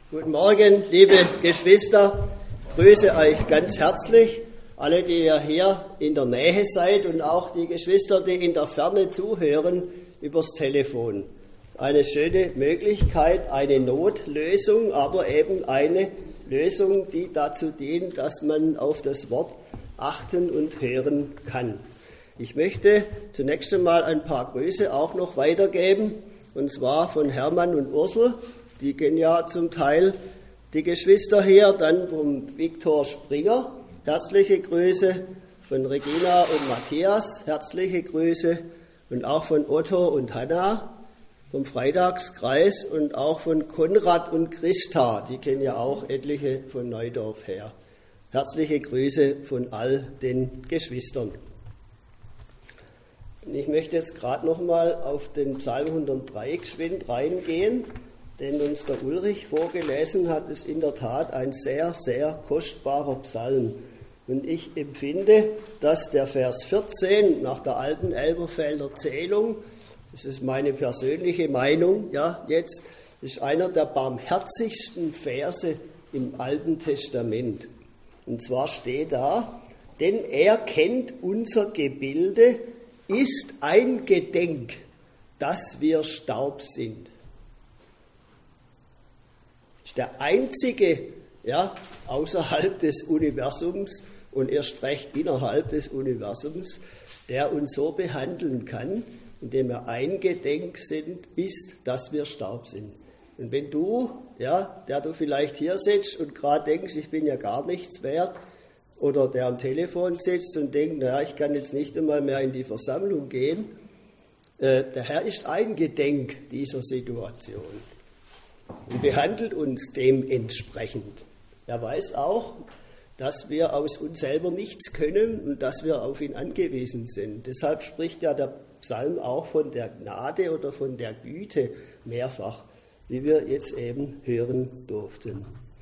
Guten Morgen, liebe Geschwister, ich grüße euch ganz herzlich, alle, die ihr hier in der Nähe seid und auch die Geschwister, die in der Ferne zuhören, übers Telefon. Eine schöne Möglichkeit, eine Notlösung, aber eben eine Lösung, die dazu dient, dass man auf das Wort achten und hören kann. Ich möchte zunächst einmal ein paar Grüße auch noch weitergeben, und zwar von Hermann und Ursel. Die kennen ja zum Teil die Geschwister hier, dann vom Viktor Springer, herzliche Grüße, von Regina und Matthias, herzliche Grüße, und auch von Otto und Hanna vom Freitagskreis und auch von Konrad und Christa, die kennen ja auch etliche von Neudorf her. Herzliche Grüße von all den Geschwistern. Und ich möchte jetzt gerade nochmal auf den Psalm 103 geschwind reingehen, den uns der Ulrich vorgelesen hat. Ist in der Tat ein sehr, sehr kostbarer Psalm. Und ich empfinde, dass der Vers 14 nach der alten Elberfelder Zählung, das ist meine persönliche Meinung, ja, jetzt ist einer der barmherzigsten Verse im Alten Testament. Und zwar steht da: Denn er kennt unser Gebilde, ist eingedenk, dass wir Staub sind. Das ist der einzige, ja, außerhalb des Universums und erst recht innerhalb des Universums, der uns so behandeln kann, indem er eingedenk ist, dass wir Staub sind. Und wenn du, ja, der du vielleicht hier sitzt und gerade denkst, ich bin ja gar nichts wert, oder der am Telefon sitzt und denkt, naja, ich kann jetzt nicht einmal mehr in die Versammlung gehen, der Herr ist eingedenk dieser Situation und behandelt uns dementsprechend. Er weiß auch, dass wir aus uns selber nichts können und dass wir auf ihn angewiesen sind. Deshalb spricht ja der Psalm auch von der Gnade oder von der Güte mehrfach, wie wir jetzt eben hören durften.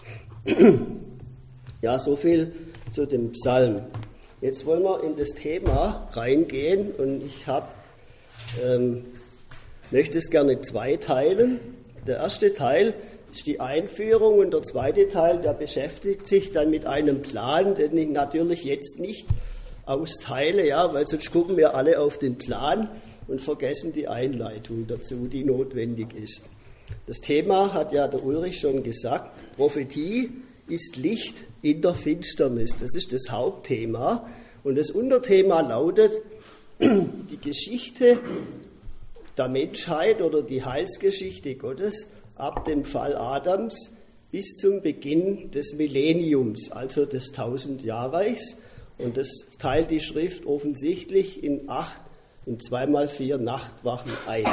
Ja, so viel zu dem Psalm. Jetzt wollen wir in das Thema reingehen und ich möchte es gerne zweiteilen. Der erste Teil ist die Einführung und der zweite Teil, der beschäftigt sich dann mit einem Plan, den ich natürlich jetzt nicht austeile, ja, weil sonst gucken wir alle auf den Plan und vergessen die Einleitung dazu, die notwendig ist. Das Thema hat ja der Ulrich schon gesagt: Prophetie ist Licht in der Finsternis. Das ist das Hauptthema. Und das Unterthema lautet die Geschichte der Menschheit oder die Heilsgeschichte Gottes ab dem Fall Adams bis zum Beginn des Millenniums, also des 1000-Jahrreichs. Und das teilt die Schrift offensichtlich in 8 und 2x4 Nachtwachen ein.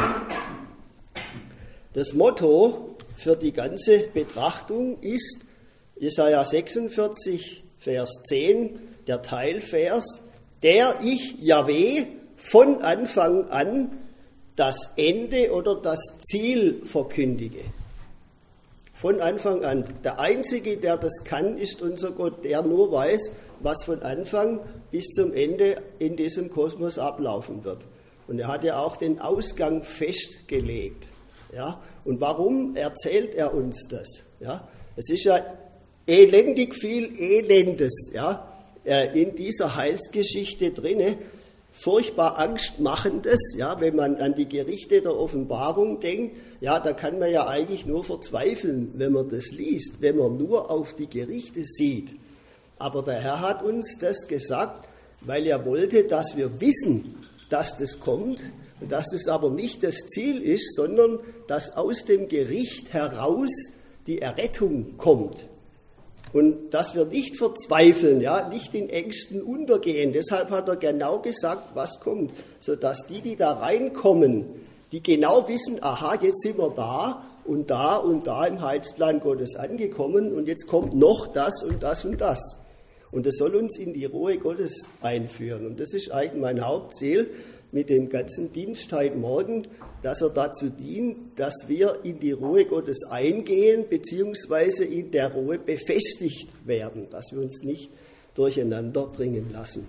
Das Motto für die ganze Betrachtung ist Jesaja 46, Vers 10, der Teilvers: Der ich, Jahwe, von Anfang an das Ende oder das Ziel verkündige. Von Anfang an. Der Einzige, der das kann, ist unser Gott, der nur weiß, was von Anfang bis zum Ende in diesem Kosmos ablaufen wird. Und er hat ja auch den Ausgang festgelegt. Ja? Und warum erzählt er uns das? Ja? Es ist ja elendig viel Elendes, ja, in dieser Heilsgeschichte drinne, furchtbar angstmachendes, ja, wenn man an die Gerichte der Offenbarung denkt, ja, da kann man ja eigentlich nur verzweifeln, wenn man das liest, wenn man nur auf die Gerichte sieht. Aber der Herr hat uns das gesagt, weil er wollte, dass wir wissen, dass das kommt und dass das aber nicht das Ziel ist, sondern dass aus dem Gericht heraus die Errettung kommt. Und dass wir nicht verzweifeln, ja, nicht in Ängsten untergehen. Deshalb hat er genau gesagt, was kommt, sodass die da reinkommen, die genau wissen, aha, jetzt sind wir da und da und da im Heilsplan Gottes angekommen und jetzt kommt noch das und das und das. Und das soll uns in die Ruhe Gottes einführen. Und das ist eigentlich mein Hauptziel mit dem ganzen Dienst heute Morgen, dass er dazu dient, dass wir in die Ruhe Gottes eingehen, beziehungsweise in der Ruhe befestigt werden, dass wir uns nicht durcheinander bringen lassen.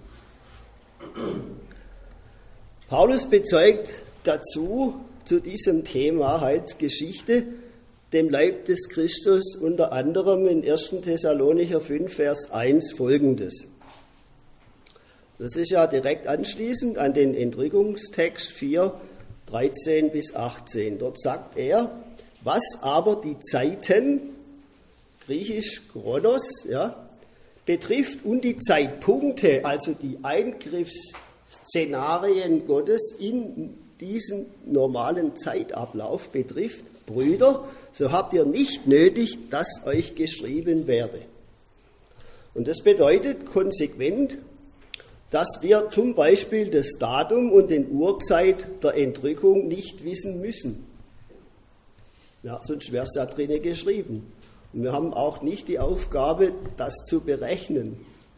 Paulus bezeugt dazu, zu diesem Thema Heilsgeschichte, dem Leib des Christus, unter anderem in 1. Thessalonicher 5, Vers 1 folgendes. Das ist ja direkt anschließend an den Entrückungstext 4, 13 bis 18. Dort sagt er, was aber die Zeiten, griechisch Chronos, ja, betrifft und die Zeitpunkte, also die Eingriffsszenarien Gottes in diesen normalen Zeitablauf betrifft, Brüder, so habt ihr nicht nötig, dass euch geschrieben werde. Und das bedeutet konsequent, dass wir zum Beispiel das Datum und den Uhrzeit der Entrückung nicht wissen müssen. Ja, sonst wäre es da drinnen geschrieben. Und wir haben auch nicht die Aufgabe, das zu berechnen.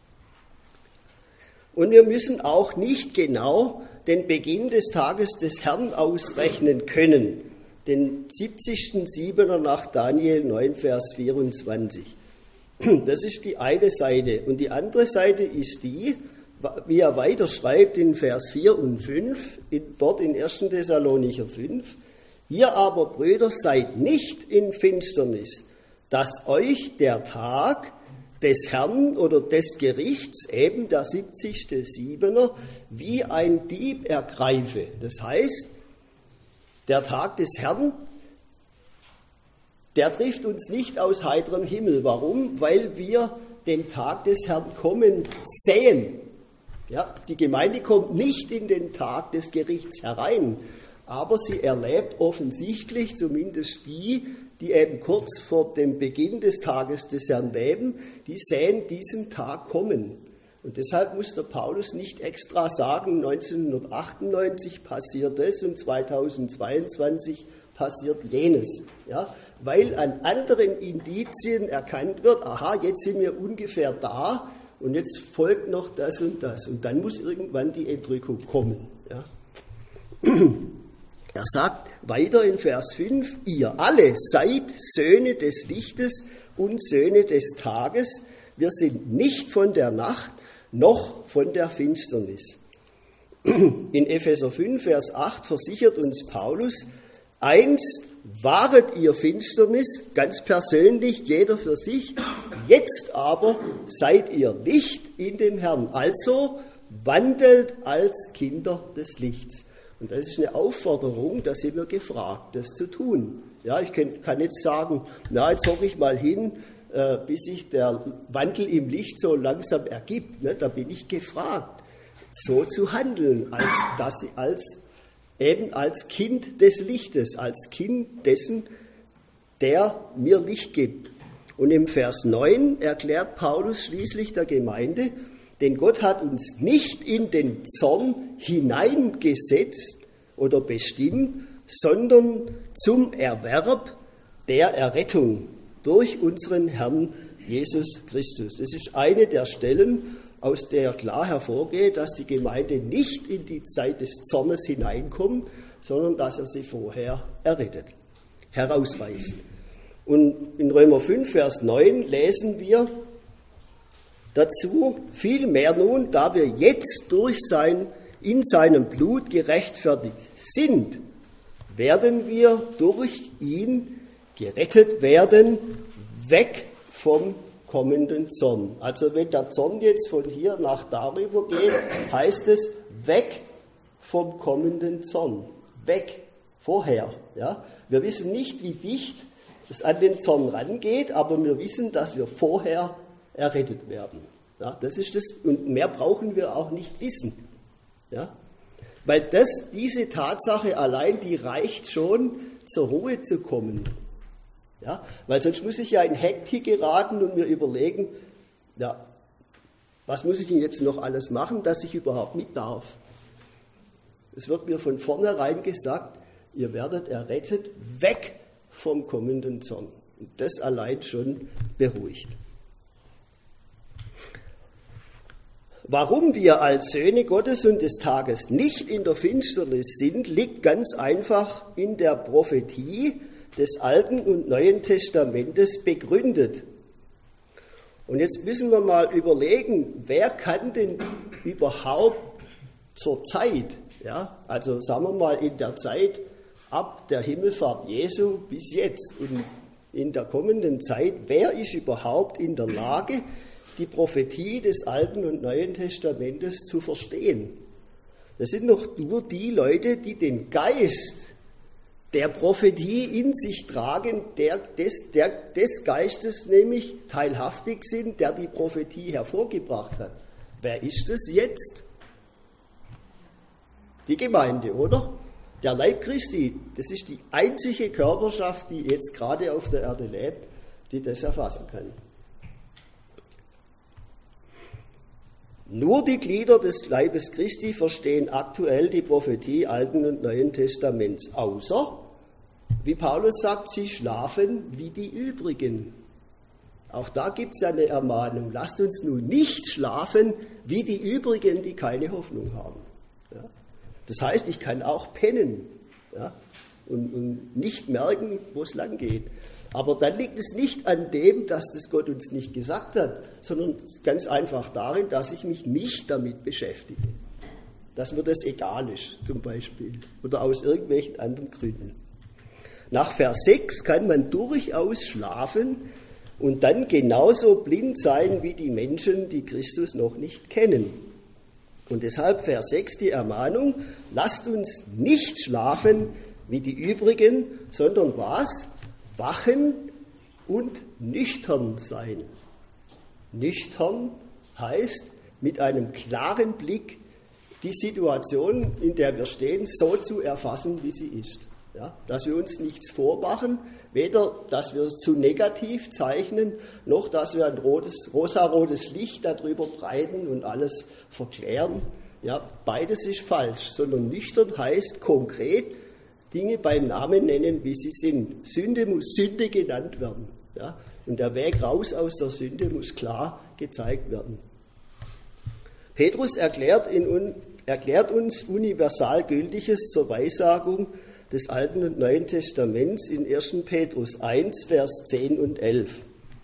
Und wir müssen auch nicht genau den Beginn des Tages des Herrn ausrechnen können, den 70.7. nach Daniel 9, Vers 24. Das ist die eine Seite. Und die andere Seite ist die, wie er weiter schreibt in Vers 4 und 5, dort in 1. Thessalonicher 5, ihr aber, Brüder, seid nicht in Finsternis, dass euch der Tag des Herrn oder des Gerichts, eben der 70.7., wie ein Dieb ergreife. Das heißt, der Tag des Herrn, der trifft uns nicht aus heiterem Himmel. Warum? Weil wir den Tag des Herrn kommen sehen. Ja, die Gemeinde kommt nicht in den Tag des Gerichts herein, aber sie erlebt offensichtlich, zumindest die eben kurz vor dem Beginn des Tages des Herrn leben, die sehen diesen Tag kommen. Und deshalb muss der Paulus nicht extra sagen, 1998 passiert das und 2022 passiert jenes. Ja, weil an anderen Indizien erkannt wird, aha, jetzt sind wir ungefähr da, und jetzt folgt noch das und das. Und dann muss irgendwann die Entrückung kommen. Ja. Er sagt weiter in Vers 5, ihr alle seid Söhne des Lichtes und Söhne des Tages. Wir sind nicht von der Nacht noch von der Finsternis. In Epheser 5, Vers 8 versichert uns Paulus, einst waret ihr Finsternis, ganz persönlich, jeder für sich, jetzt aber seid ihr Licht in dem Herrn. Also wandelt als Kinder des Lichts. Und das ist eine Aufforderung, da sind wir gefragt, das zu tun. Ja, ich kann jetzt sagen, na, jetzt hocke ich mal hin, bis sich der Wandel im Licht so langsam ergibt. Ne, da bin ich gefragt, so zu handeln, als Kind des Lichtes, als Kind dessen, der mir Licht gibt. Und im Vers 9 erklärt Paulus schließlich der Gemeinde, denn Gott hat uns nicht in den Zorn hineingesetzt oder bestimmt, sondern zum Erwerb der Errettung durch unseren Herrn Jesus Christus. Das ist eine der Stellen, aus der klar hervorgeht, dass die Gemeinde nicht in die Zeit des Zornes hineinkommt, sondern dass er sie vorher errettet, herausweist. Und in Römer 5, Vers 9 lesen wir dazu, vielmehr nun, da wir jetzt in seinem Blut gerechtfertigt sind, werden wir durch ihn gerettet werden, weg vom kommenden Zorn. Also wenn der Zorn jetzt von hier nach darüber geht, heißt es weg vom kommenden Zorn. Weg, vorher. Ja? Wir wissen nicht, wie dicht es an den Zorn rangeht, aber wir wissen, dass wir vorher errettet werden. Ja, das ist das, und mehr brauchen wir auch nicht wissen. Ja? Weil diese Tatsache allein, die reicht schon, zur Ruhe zu kommen. Ja? Weil sonst muss ich ja in Hektik geraten und mir überlegen, ja, was muss ich denn jetzt noch alles machen, dass ich überhaupt mit darf? Es wird mir von vornherein gesagt, ihr werdet errettet, weg vom kommenden Zorn. Und das allein schon beruhigt. Warum wir als Söhne Gottes und des Tages nicht in der Finsternis sind, liegt ganz einfach in der Prophetie des Alten und Neuen Testamentes begründet. Und jetzt müssen wir mal überlegen, wer kann denn überhaupt zur Zeit, ja, also sagen wir mal in der Zeit ab der Himmelfahrt Jesu bis jetzt, und in der kommenden Zeit, wer ist überhaupt in der Lage, die Prophetie des Alten und Neuen Testamentes zu verstehen? Das sind doch nur die Leute, die den Geist der Prophetie in sich tragen, des Geistes nämlich teilhaftig sind, der die Prophetie hervorgebracht hat. Wer ist es jetzt? Die Gemeinde, oder? Der Leib Christi, das ist die einzige Körperschaft, die jetzt gerade auf der Erde lebt, die das erfassen kann. Nur die Glieder des Leibes Christi verstehen aktuell die Prophetie Alten und Neuen Testaments, außer, wie Paulus sagt, sie schlafen wie die übrigen. Auch da gibt es eine Ermahnung, lasst uns nun nicht schlafen wie die übrigen, die keine Hoffnung haben. Ja? Das heißt, ich kann auch pennen, ja? und nicht merken, wo es lang geht. Aber dann liegt es nicht an dem, dass das Gott uns nicht gesagt hat, sondern ganz einfach darin, dass ich mich nicht damit beschäftige. Dass mir das egal ist, zum Beispiel. Oder aus irgendwelchen anderen Gründen. Nach Vers 6 kann man durchaus schlafen und dann genauso blind sein wie die Menschen, die Christus noch nicht kennen. Und deshalb Vers 6 die Ermahnung, lasst uns nicht schlafen wie die übrigen, sondern was? Wachen und nüchtern sein. Nüchtern heißt, mit einem klaren Blick die Situation, in der wir stehen, so zu erfassen, wie sie ist. Ja, dass wir uns nichts vormachen, weder, dass wir es zu negativ zeichnen, noch, dass wir ein rosarotes Licht darüber breiten und alles verklären. Ja, beides ist falsch, sondern nüchtern heißt konkret, Dinge beim Namen nennen, wie sie sind. Sünde muss Sünde genannt werden. Ja? Und der Weg raus aus der Sünde muss klar gezeigt werden. Petrus erklärt uns universal Gültiges zur Weissagung des Alten und Neuen Testaments in 1. Petrus 1, Vers 10 und 11.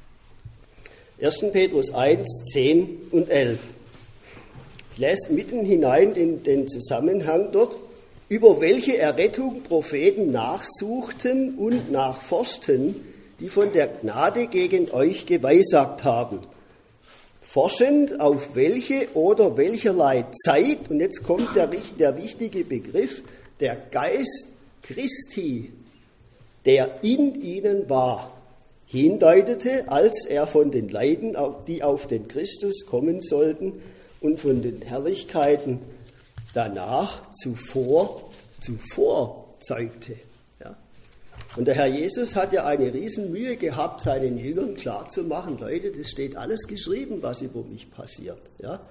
1. Petrus 1, 10 und 11. Ich lese mitten hinein in den Zusammenhang dort. Über welche Errettung Propheten nachsuchten und nachforschten, die von der Gnade gegen euch geweissagt haben. Forschend auf welche oder welcherlei Zeit, und jetzt kommt der wichtige Begriff, der Geist Christi, der in ihnen war, hindeutete, als er von den Leiden, die auf den Christus kommen sollten, und von den Herrlichkeiten danach zuvor zeugte. Ja. Und der Herr Jesus hat ja eine Riesenmühe gehabt, seinen Jüngern klarzumachen, Leute, das steht alles geschrieben, was über mich passiert. Ja.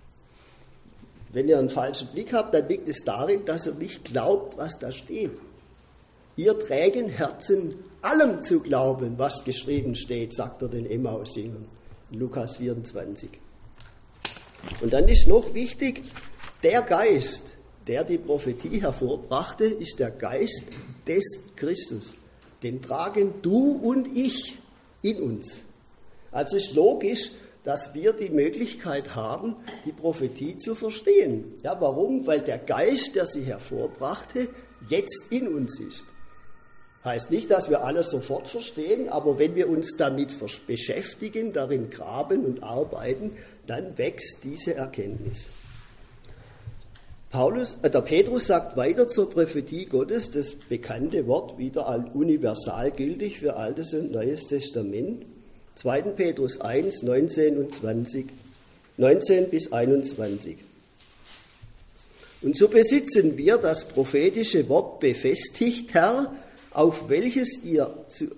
Wenn ihr einen falschen Blick habt, dann liegt es darin, dass ihr nicht glaubt, was da steht. Ihr trägen Herzen, allem zu glauben, was geschrieben steht, sagt er den Emmaus-Jüngern in Lukas 24. Und dann ist noch wichtig, der Geist, der die Prophetie hervorbrachte, ist der Geist des Christus. Den tragen du und ich in uns. Also ist logisch, dass wir die Möglichkeit haben, die Prophetie zu verstehen. Ja, warum? Weil der Geist, der sie hervorbrachte, jetzt in uns ist. Heißt nicht, dass wir alles sofort verstehen, aber wenn wir uns damit beschäftigen, darin graben und arbeiten, dann wächst diese Erkenntnis. Der Petrus sagt weiter zur Prophetie Gottes, das bekannte Wort, wieder universal gültig für Altes und Neues Testament, 2. Petrus 1, 19 bis 21. Und so besitzen wir das prophetische Wort befestigt, Herr, auf welches ihr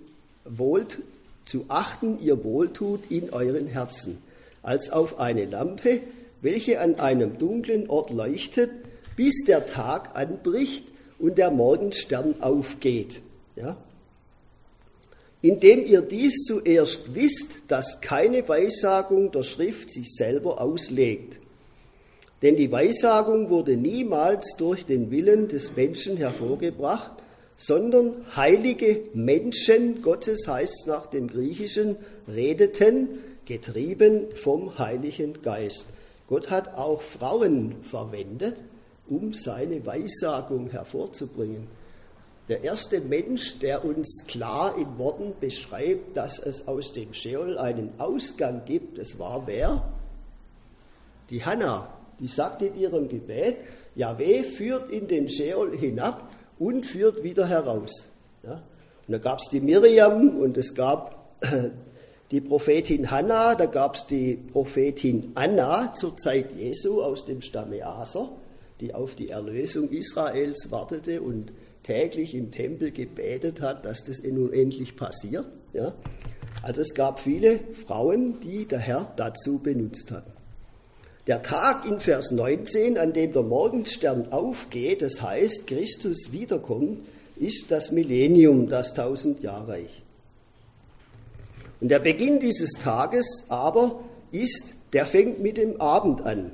zu achten ihr wohltut in euren Herzen, als auf eine Lampe, welche an einem dunklen Ort leuchtet, bis der Tag anbricht und der Morgenstern aufgeht. Ja? Indem ihr dies zuerst wisst, dass keine Weissagung der Schrift sich selber auslegt. Denn die Weissagung wurde niemals durch den Willen des Menschen hervorgebracht, sondern heilige Menschen, Gottes heißt nach dem Griechischen, redeten, getrieben vom Heiligen Geist. Gott hat auch Frauen verwendet, um seine Weissagung hervorzubringen. Der erste Mensch, der uns klar in Worten beschreibt, dass es aus dem Scheol einen Ausgang gibt, das war wer? Die Hannah. Die sagt in ihrem Gebet, Jahwe führt in den Scheol hinab und führt wieder heraus. Ja? Und da gab es die Miriam und es gab die Prophetin Hannah, da gab es die Prophetin Anna zur Zeit Jesu aus dem Stamme Aser, die auf die Erlösung Israels wartete und täglich im Tempel gebetet hat, dass das nun endlich passiert. Ja? Also es gab viele Frauen, die der Herr dazu benutzt hat. Der Tag in Vers 19, an dem der Morgenstern aufgeht, das heißt, Christus wiederkommt, ist das Millennium, das 1000-Jahrreich. Und der Beginn dieses Tages aber der fängt mit dem Abend an.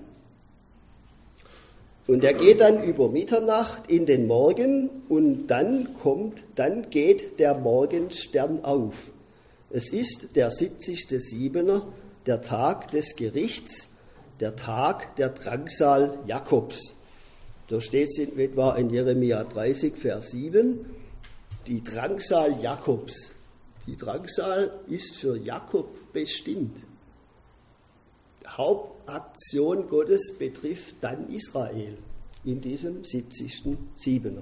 Und er geht dann über Mitternacht in den Morgen und dann geht der Morgenstern auf. Es ist der 70.7., der Tag des Gerichts, der Tag der Drangsal Jakobs. Da steht es in etwa in Jeremia 30, Vers 7, die Drangsal Jakobs. Die Drangsal ist für Jakob bestimmt. Hauptaktion Gottes betrifft dann Israel in diesem 70.7.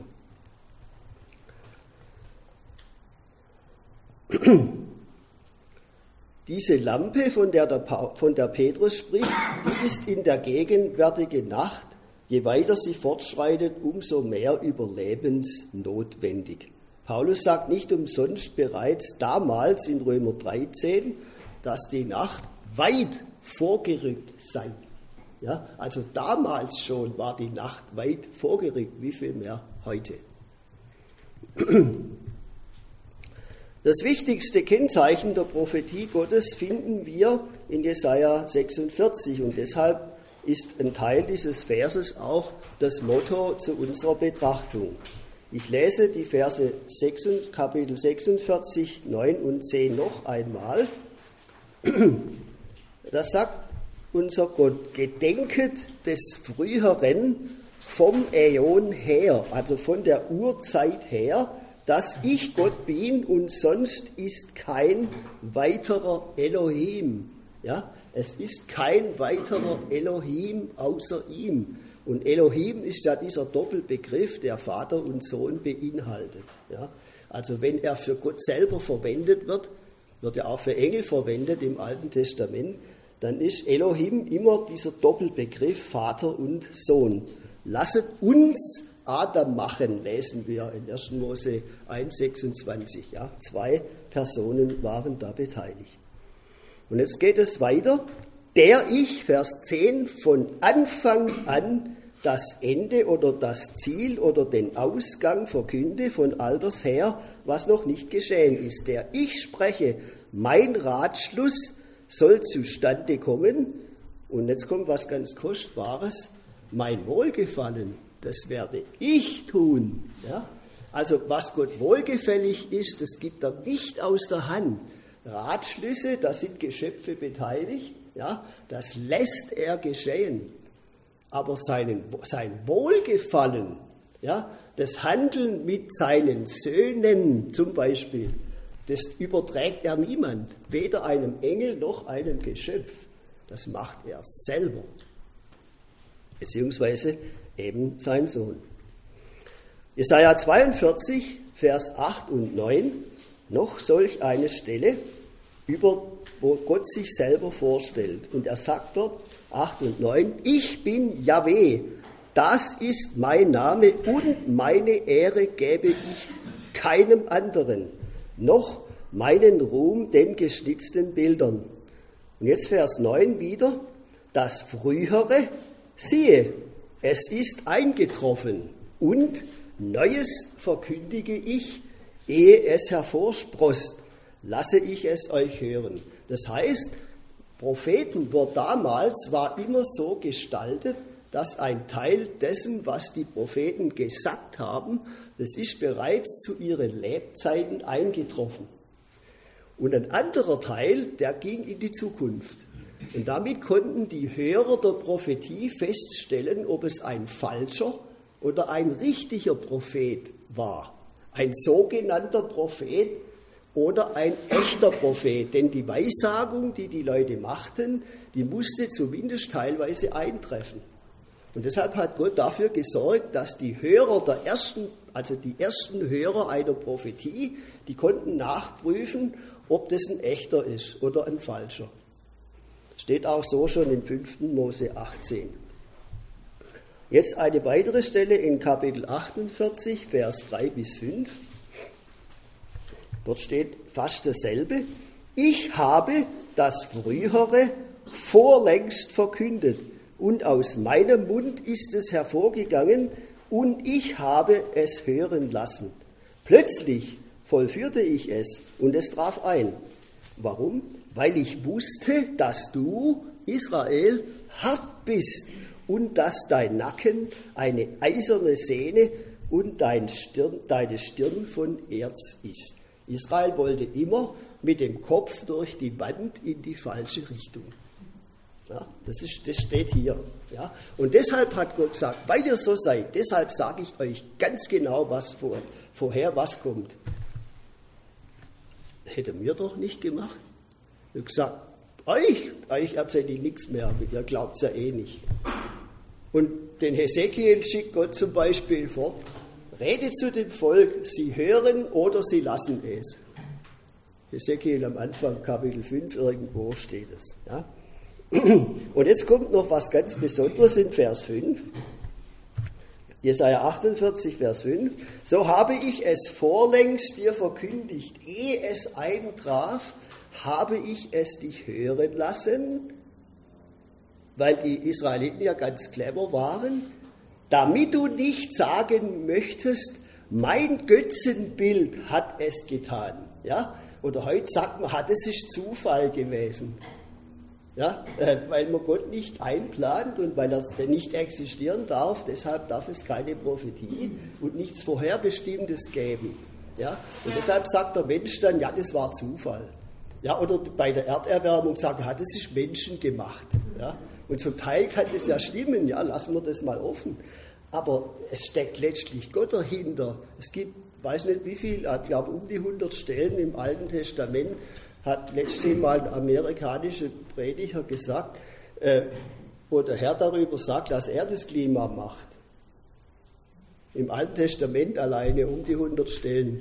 Diese Lampe, von der Petrus spricht, die ist in der gegenwärtigen Nacht, je weiter sie fortschreitet, umso mehr überlebensnotwendig. Paulus sagt nicht umsonst bereits damals in Römer 13, dass die Nacht weit vorgerückt sei. Ja, also damals schon war die Nacht weit vorgerückt, wie viel mehr heute. Das wichtigste Kennzeichen der Prophetie Gottes finden wir in Jesaja 46 und deshalb ist ein Teil dieses Verses auch das Motto zu unserer Betrachtung. Ich lese die Verse Kapitel 46, 9 und 10 noch einmal. Das sagt unser Gott, gedenket des Früheren vom Äon her, also von der Urzeit her, dass ich Gott bin und sonst ist kein weiterer Elohim. Ja, es ist kein weiterer Elohim außer ihm. Und Elohim ist ja dieser Doppelbegriff, der Vater und Sohn beinhaltet. Ja, also wenn er für Gott selber verwendet wird er auch für Engel verwendet im Alten Testament, dann ist Elohim immer dieser Doppelbegriff Vater und Sohn. Lasset uns Adam machen, lesen wir in 1. Mose 1,26. Ja, 2 Personen waren da beteiligt. Und jetzt geht es weiter. Der ich, Vers 10, von Anfang an das Ende oder das Ziel oder den Ausgang verkünde von alters her, was noch nicht geschehen ist. Der ich spreche, mein Ratschluss soll zustande kommen. Und jetzt kommt was ganz Kostbares. Mein Wohlgefallen, das werde ich tun. Ja? Also was Gott wohlgefällig ist, das gibt er nicht aus der Hand. Ratschlüsse, da sind Geschöpfe beteiligt, ja, das lässt er geschehen. Aber sein Wohlgefallen, ja, das Handeln mit seinen Söhnen zum Beispiel, das überträgt er niemand, weder einem Engel noch einem Geschöpf. Das macht er selber, beziehungsweise eben sein Sohn. Jesaja 42, Vers 8 und 9, noch solch eine Stelle, wo Gott sich selber vorstellt. Und er sagt dort, 8 und 9, ich bin Jahwe, das ist mein Name und meine Ehre gebe ich keinem anderen, noch meinen Ruhm den geschnitzten Bildern. Und jetzt Vers 9 wieder, das Frühere, siehe, es ist eingetroffen und Neues verkündige ich, ehe es hervorsproßt, lasse ich es euch hören. Das heißt, Prophetenwort damals war immer so gestaltet, dass ein Teil dessen, was die Propheten gesagt haben, das ist bereits zu ihren Lebzeiten eingetroffen. Und ein anderer Teil, der ging in die Zukunft. Und damit konnten die Hörer der Prophetie feststellen, ob es ein falscher oder ein richtiger Prophet war. ein sogenannter Prophet oder ein echter Prophet. Denn die Weissagung, die die Leute machten, die musste zumindest teilweise eintreffen. Und deshalb hat Gott dafür gesorgt, dass die Hörer die ersten Hörer einer Prophetie, die konnten nachprüfen, ob das ein echter ist oder ein falscher. Steht auch so schon in 5. Mose 18. Jetzt eine weitere Stelle in Kapitel 48, Vers 3 bis 5. Dort steht fast dasselbe. Ich habe das Frühere vorlängst verkündet und aus meinem Mund ist es hervorgegangen und ich habe es hören lassen. Plötzlich vollführte ich es und es traf ein. Warum? Weil ich wusste, dass du, Israel, hart bist und dass dein Nacken eine eiserne Sehne und deine Stirn von Erz ist. Israel wollte immer mit dem Kopf durch die Wand in die falsche Richtung. Ja, das steht hier. Ja. Und deshalb hat Gott gesagt, weil ihr so seid, deshalb sage ich euch ganz genau, was vorher was kommt. Hätte mir doch nicht gemacht. Ich habe gesagt, euch erzähle ich nichts mehr, ihr glaubt es ja eh nicht. Und den Hesekiel schickt Gott zum Beispiel vor, redet zu dem Volk, sie hören oder sie lassen es. Hesekiel am Anfang, Kapitel 5, irgendwo steht es. Ja. Und jetzt kommt noch was ganz Besonderes in Vers 5. Jesaja 48, Vers 5. So habe ich es vorlängst dir verkündigt, ehe es eintraf, habe ich es dich hören lassen, weil die Israeliten ja ganz clever waren, damit du nicht sagen möchtest, mein Götzenbild hat es getan. Ja? Oder heute sagt man, das ist Zufall gewesen. Ja? Weil man Gott nicht einplant und weil er nicht existieren darf, deshalb darf es keine Prophetie und nichts Vorherbestimmtes geben. Ja? Und deshalb sagt der Mensch dann, ja, das war Zufall. Ja? Oder bei der Erderwärmung sagt er, das ist menschengemacht. Ja? Und zum Teil kann das ja stimmen, ja, lassen wir das mal offen. Aber es steckt letztlich Gott dahinter. Es gibt, weiß nicht wie viel, ich glaube um die 100 Stellen im Alten Testament, hat letztens mal ein amerikanischer Prediger gesagt, wo der Herr darüber sagt, dass er das Klima macht. Im Alten Testament alleine um die 100 Stellen.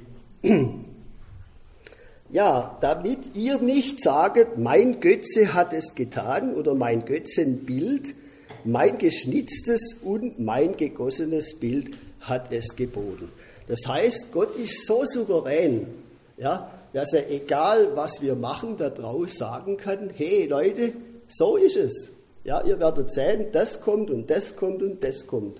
Ja, damit ihr nicht saget, mein Götze hat es getan oder mein Götzenbild, mein geschnitztes und mein gegossenes Bild hat es geboten. Das heißt, Gott ist so souverän, ja, dass er, egal was wir machen, da draus sagen kann, hey Leute, so ist es. Ja, ihr werdet sehen, das kommt und das kommt und das kommt.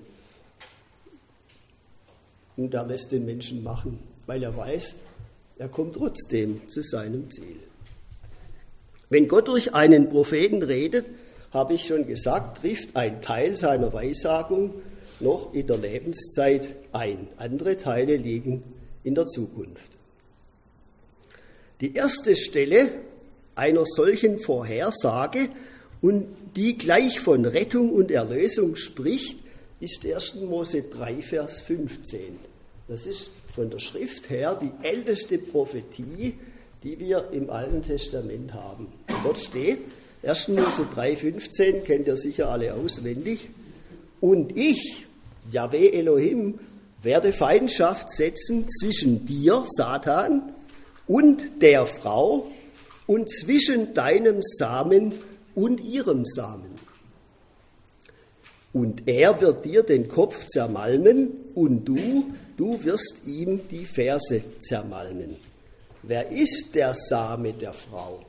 Und er lässt den Menschen machen, weil er weiß, er kommt trotzdem zu seinem Ziel. Wenn Gott durch einen Propheten redet, habe ich schon gesagt, trifft ein Teil seiner Weissagung noch in der Lebenszeit ein. Andere Teile liegen in der Zukunft. Die erste Stelle einer solchen Vorhersage und die gleich von Rettung und Erlösung spricht, ist 1. Mose 3, Vers 15. Das ist von der Schrift her die älteste Prophetie, die wir im Alten Testament haben. Und dort steht, 1. Mose 3,15, kennt ihr sicher alle auswendig. Und ich, Jahwe Elohim, werde Feindschaft setzen zwischen dir, Satan, und der Frau und zwischen deinem Samen und ihrem Samen. Und er wird dir den Kopf zermalmen und du wirst ihm die Ferse zermalmen. Wer ist der Same der Frau?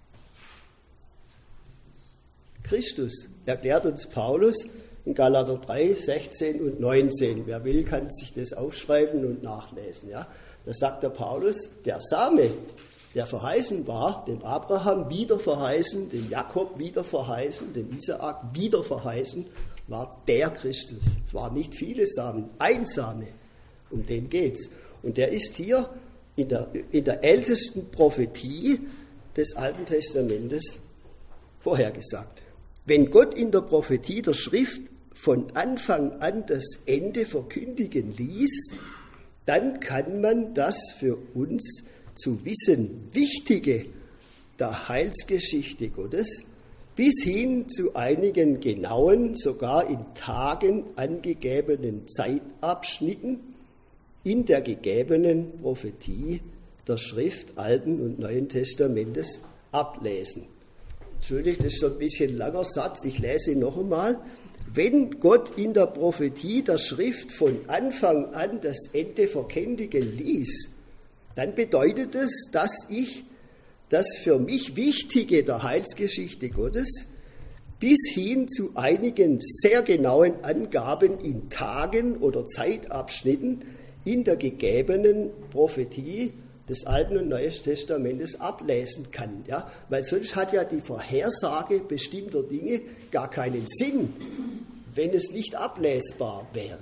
Christus, erklärt uns Paulus in Galater 3, 16 und 19. Wer will, kann sich das aufschreiben und nachlesen. Ja? Da sagt der Paulus, der Same, der verheißen war, dem Abraham wieder verheißen, dem Jakob wieder verheißen, dem Isaak wieder verheißen, war der Christus. Es waren nicht viele Samen, ein Same, um den geht's. Und der ist hier in der ältesten Prophetie des Alten Testamentes vorhergesagt. Wenn Gott in der Prophetie der Schrift von Anfang an das Ende verkündigen ließ, dann kann man das für uns zu wissen Wichtige der Heilsgeschichte Gottes bis hin zu einigen genauen, sogar in Tagen angegebenen Zeitabschnitten in der gegebenen Prophetie der Schrift Alten und Neuen Testamentes ablesen. Entschuldigt, das ist schon ein bisschen langer Satz, ich lese ihn noch einmal. Wenn Gott in der Prophetie der Schrift von Anfang an das Ende verkündigen ließ, dann bedeutet es, dass ich das für mich Wichtige der Heilsgeschichte Gottes bis hin zu einigen sehr genauen Angaben in Tagen oder Zeitabschnitten in der gegebenen Prophetie des Alten und Neuen Testamentes ablesen kann. Ja? Weil sonst hat ja die Vorhersage bestimmter Dinge gar keinen Sinn, wenn es nicht ablesbar wäre.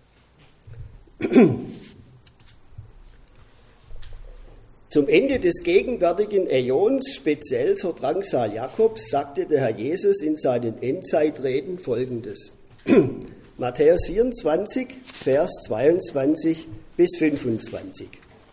Zum Ende des gegenwärtigen Äons, speziell zur Drangsal Jakobs, sagte der Herr Jesus in seinen Endzeitreden Folgendes. Matthäus 24, Vers 22 bis 25.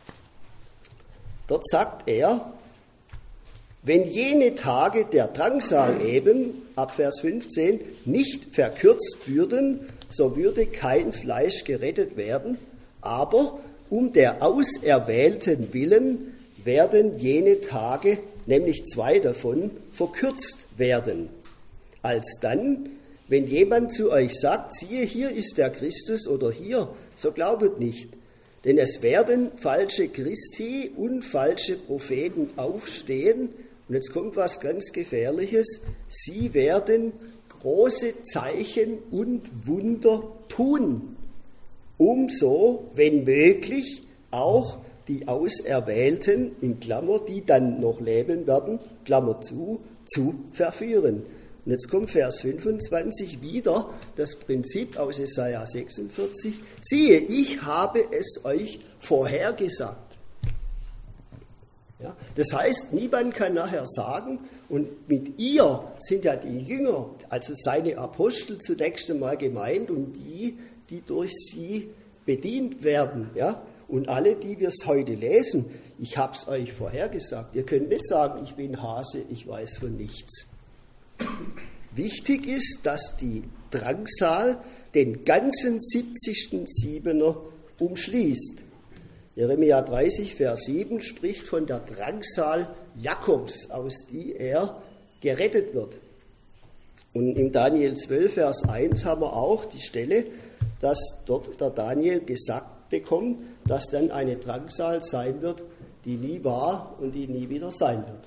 Dort sagt er, wenn jene Tage der Drangsal eben, ab Vers 15, nicht verkürzt würden, so würde kein Fleisch gerettet werden, aber um der Auserwählten willen werden jene Tage, nämlich 2 davon, verkürzt werden. Alsdann, wenn jemand zu euch sagt, siehe, hier ist der Christus oder hier, so glaubet nicht. Denn es werden falsche Christi und falsche Propheten aufstehen. Und jetzt kommt was ganz Gefährliches. Sie werden große Zeichen und Wunder tun, um so, wenn möglich, auch die Auserwählten, in Klammer, die dann noch leben werden, Klammer zu verführen. Und jetzt kommt Vers 25 wieder, das Prinzip aus Jesaja 46. Siehe, ich habe es euch vorhergesagt. Ja, das heißt, niemand kann nachher sagen, und mit ihr sind ja die Jünger, also seine Apostel zunächst einmal gemeint und die durch sie bedient werden. Ja? Und alle, die wir es heute lesen, ich habe es euch vorhergesagt. Ihr könnt nicht sagen, ich bin Hase, ich weiß von nichts. Wichtig ist, dass die Drangsal den ganzen 70. Siebener umschließt. Jeremia 30, Vers 7 spricht von der Drangsal Jakobs, aus die er gerettet wird. Und in Daniel 12, Vers 1 haben wir auch die Stelle, dass dort der Daniel gesagt bekommt, dass dann eine Drangsal sein wird, die nie war und die nie wieder sein wird.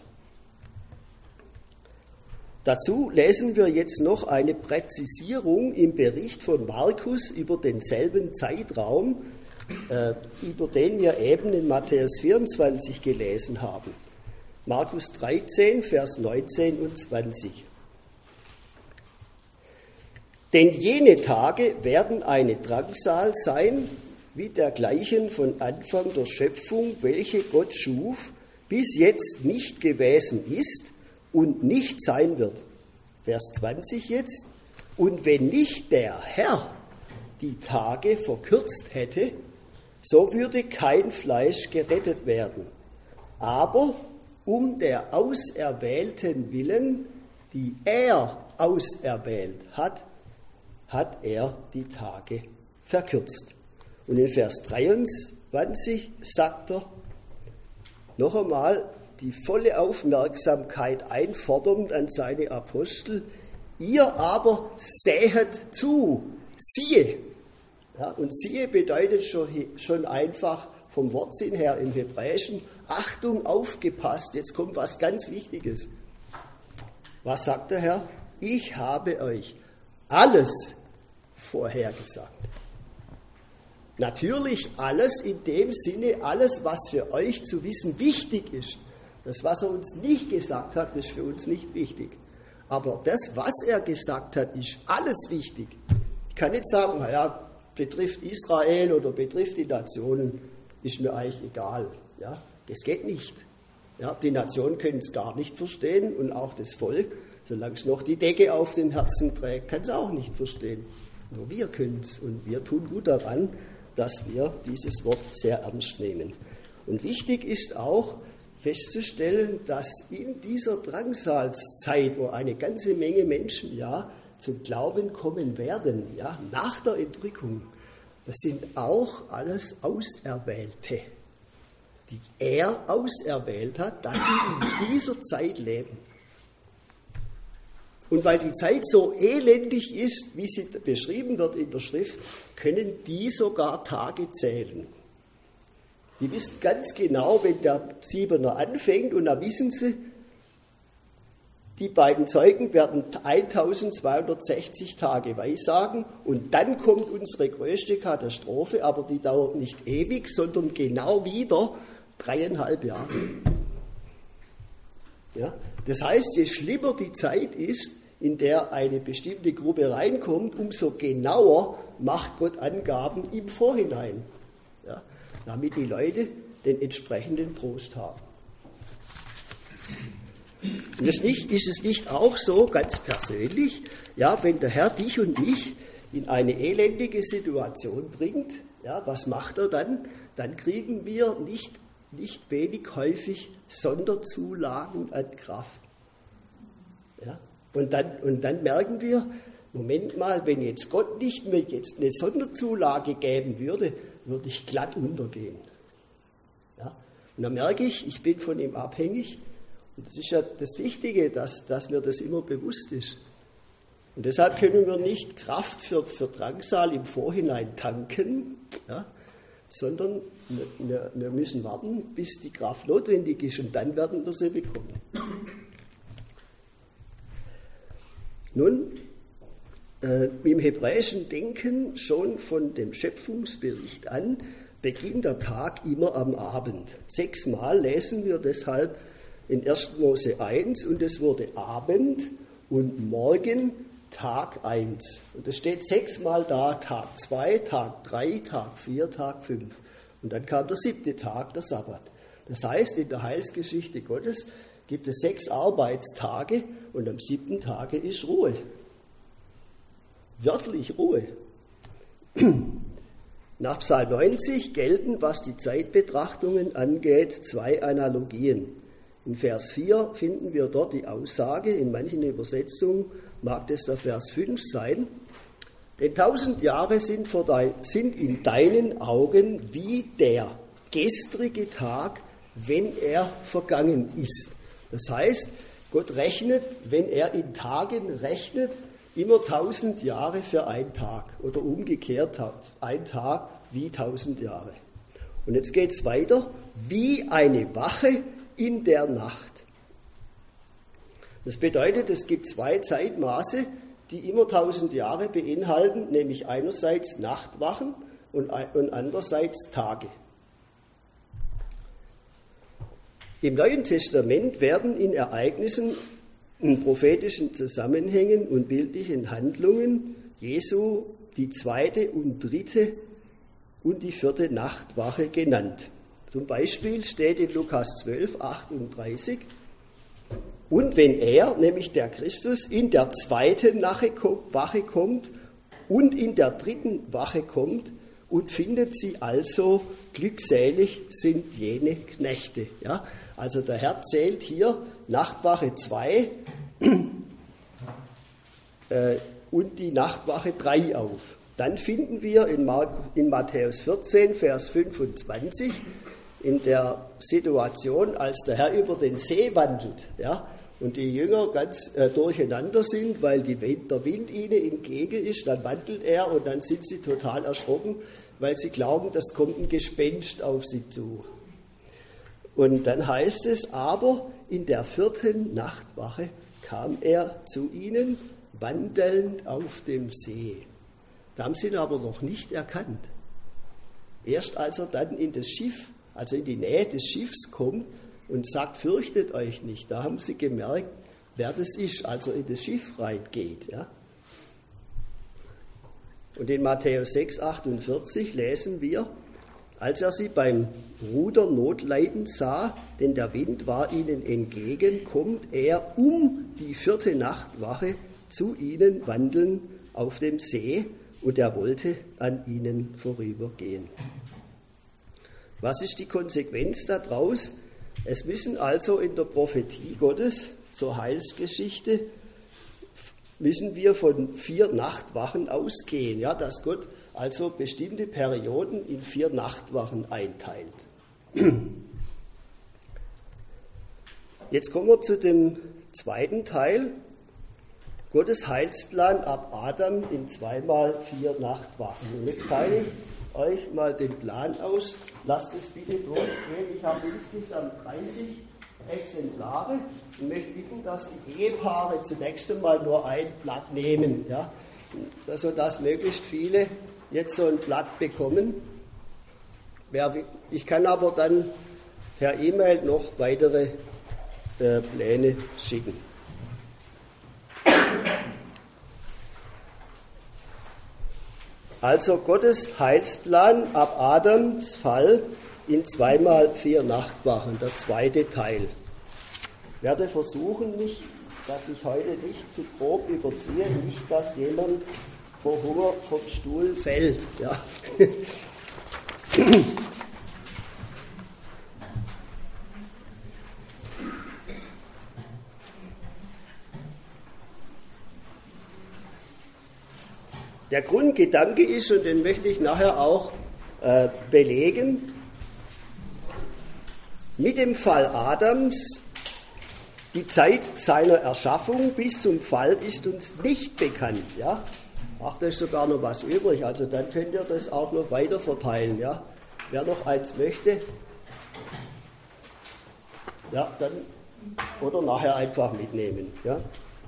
Dazu lesen wir jetzt noch eine Präzisierung im Bericht von Markus über denselben Zeitraum, über den wir eben in Matthäus 24 gelesen haben. Markus 13, Vers 19 und 20. Denn jene Tage werden eine Drangsal sein, wie dergleichen von Anfang der Schöpfung, welche Gott schuf, bis jetzt nicht gewesen ist und nicht sein wird. Vers 20 jetzt. Und wenn nicht der Herr die Tage verkürzt hätte, so würde kein Fleisch gerettet werden. Aber um der Auserwählten willen, die er auserwählt hat, hat er die Tage verkürzt. Und in Vers 23 sagt er noch einmal die volle Aufmerksamkeit einfordernd an seine Apostel, ihr aber sähet zu, siehe. Ja, und siehe bedeutet schon einfach vom Wortsinn her im Hebräischen, Achtung, aufgepasst, jetzt kommt was ganz Wichtiges. Was sagt der Herr? Ich habe euch alles vorhergesagt. Natürlich alles in dem Sinne, alles, was für euch zu wissen wichtig ist. Das, was er uns nicht gesagt hat, ist für uns nicht wichtig. Aber das, was er gesagt hat, ist alles wichtig. Ich kann nicht sagen, naja, betrifft Israel oder betrifft die Nationen, ist mir eigentlich egal. Ja, das geht nicht. Ja, die Nationen können es gar nicht verstehen und auch das Volk, solange es noch die Decke auf dem Herzen trägt, kann es auch nicht verstehen. Nur wir können es und wir tun gut daran, dass wir dieses Wort sehr ernst nehmen. Und wichtig ist auch festzustellen, dass in dieser Drangsalszeit, wo eine ganze Menge Menschen zum Glauben kommen werden, nach der Entrückung, das sind auch alles Auserwählte, die er auserwählt hat, dass sie in dieser Zeit leben. Und weil die Zeit so elendig ist, wie sie beschrieben wird in der Schrift, können die sogar Tage zählen. Die wissen ganz genau, wenn der Siebener anfängt, und da wissen sie, die beiden Zeugen werden 1260 Tage weissagen und dann kommt unsere größte Katastrophe, aber die dauert nicht ewig, sondern genau wieder 3,5 Jahre. Ja? Das heißt, je schlimmer die Zeit ist, in der eine bestimmte Gruppe reinkommt, umso genauer macht Gott Angaben im Vorhinein, damit die Leute den entsprechenden Trost haben. Und ist es nicht auch so, ganz persönlich, wenn der Herr dich und mich in eine elendige Situation bringt, was macht er dann? Dann kriegen wir nicht wenig häufig Sonderzulagen an Kraft. Ja? Und dann merken wir, Moment mal, wenn jetzt Gott nicht mir jetzt eine Sonderzulage geben würde, würde ich glatt untergehen. Ja? Und dann merke ich bin von ihm abhängig. Und das ist ja das Wichtige, dass mir das immer bewusst ist. Und deshalb können wir nicht Kraft für Drangsal im Vorhinein tanken, sondern wir müssen warten, bis die Kraft notwendig ist, und dann werden wir sie bekommen. Nun, im hebräischen Denken schon von dem Schöpfungsbericht an beginnt der Tag immer am Abend. 6-mal lesen wir deshalb in 1. Mose 1, und es wurde Abend und Morgen Tag 1. Und es steht 6-mal da, Tag 2, Tag 3, Tag 4, Tag 5. Und dann kam der 7. Tag, der Sabbat. Das heißt, in der Heilsgeschichte Gottes gibt es 6 Arbeitstage und am 7. Tage ist Ruhe. Wörtlich Ruhe. Nach Psalm 90 gelten, was die Zeitbetrachtungen angeht, 2 Analogien. In Vers 4 finden wir dort die Aussage, in manchen Übersetzungen mag das der Vers 5 sein, denn 1000 Jahre sind in deinen Augen wie der gestrige Tag, wenn er vergangen ist. Das heißt, Gott rechnet, wenn er in Tagen rechnet, immer 1000 Jahre für einen Tag oder umgekehrt ein Tag wie 1000 Jahre. Und jetzt geht es weiter, wie eine Wache in der Nacht. Das bedeutet, es gibt 2 Zeitmaße, die immer 1000 Jahre beinhalten, nämlich einerseits Nachtwachen und andererseits Tage. Im Neuen Testament werden in Ereignissen, in prophetischen Zusammenhängen und bildlichen Handlungen Jesu die 2. und 3. und die 4. Nachtwache genannt. Zum Beispiel steht in Lukas 12, 38, und wenn er, nämlich der Christus, in der 2. Wache kommt und in der 3. Wache kommt und findet sie also, glückselig sind jene Knechte. Ja? Also der Herr zählt hier Nachtwache 2 und die Nachtwache 3 auf. Dann finden wir in Matthäus 14, Vers 25, in der Situation, als der Herr über den See wandelt, und die Jünger ganz durcheinander sind, weil der Wind ihnen entgegen ist, dann wandelt er und dann sind sie total erschrocken, weil sie glauben, das kommt ein Gespenst auf sie zu. Und dann heißt es, aber in der 4. Nachtwache kam er zu ihnen, wandelnd auf dem See. Da haben sie ihn aber noch nicht erkannt. Erst als er dann in das Schiff, also in die Nähe des Schiffs kommt und sagt, fürchtet euch nicht, da haben sie gemerkt, wer das ist, als er in das Schiff reingeht. Ja? Und in Matthäus 6, 48 lesen wir, als er sie beim Ruder notleidend sah, denn der Wind war ihnen entgegen, kommt er um die 4. Nachtwache zu ihnen wandeln auf dem See und er wollte an ihnen vorübergehen. Was ist die Konsequenz daraus? Es müssen also in der Prophetie Gottes zur Heilsgeschichte müssen wir von 4 Nachtwachen ausgehen, ja, dass Gott also bestimmte Perioden in 4 Nachtwachen einteilt. Jetzt kommen wir zu dem zweiten Teil. Gottes Heilsplan ab Adam in 2x4 Nachtwachen. Und jetzt teile ich euch mal den Plan aus. Lasst es bitte durchgehen. Ich habe insgesamt 30 Exemplare und möchte bitten, dass die Ehepaare zunächst einmal nur ein Blatt nehmen, ja, sodass möglichst viele jetzt so ein Blatt bekommen. Ich kann aber dann per E-Mail noch weitere Pläne schicken. Also Gottes Heilsplan ab Adams Fall in 2x4 Nachtwachen, der zweite Teil. Ich werde versuchen, dass ich heute nicht zu grob überziehe, nicht, dass jemand vor Hunger vom Stuhl fällt. Ja. Der Grundgedanke ist, und den möchte ich nachher auch belegen, mit dem Fall Adams, die Zeit seiner Erschaffung bis zum Fall ist uns nicht bekannt. Ja? Ach, da ist sogar noch was übrig, also dann könnt ihr das auch noch weiter verteilen. Ja? Wer noch eins möchte, ja, dann oder nachher einfach mitnehmen. Ja?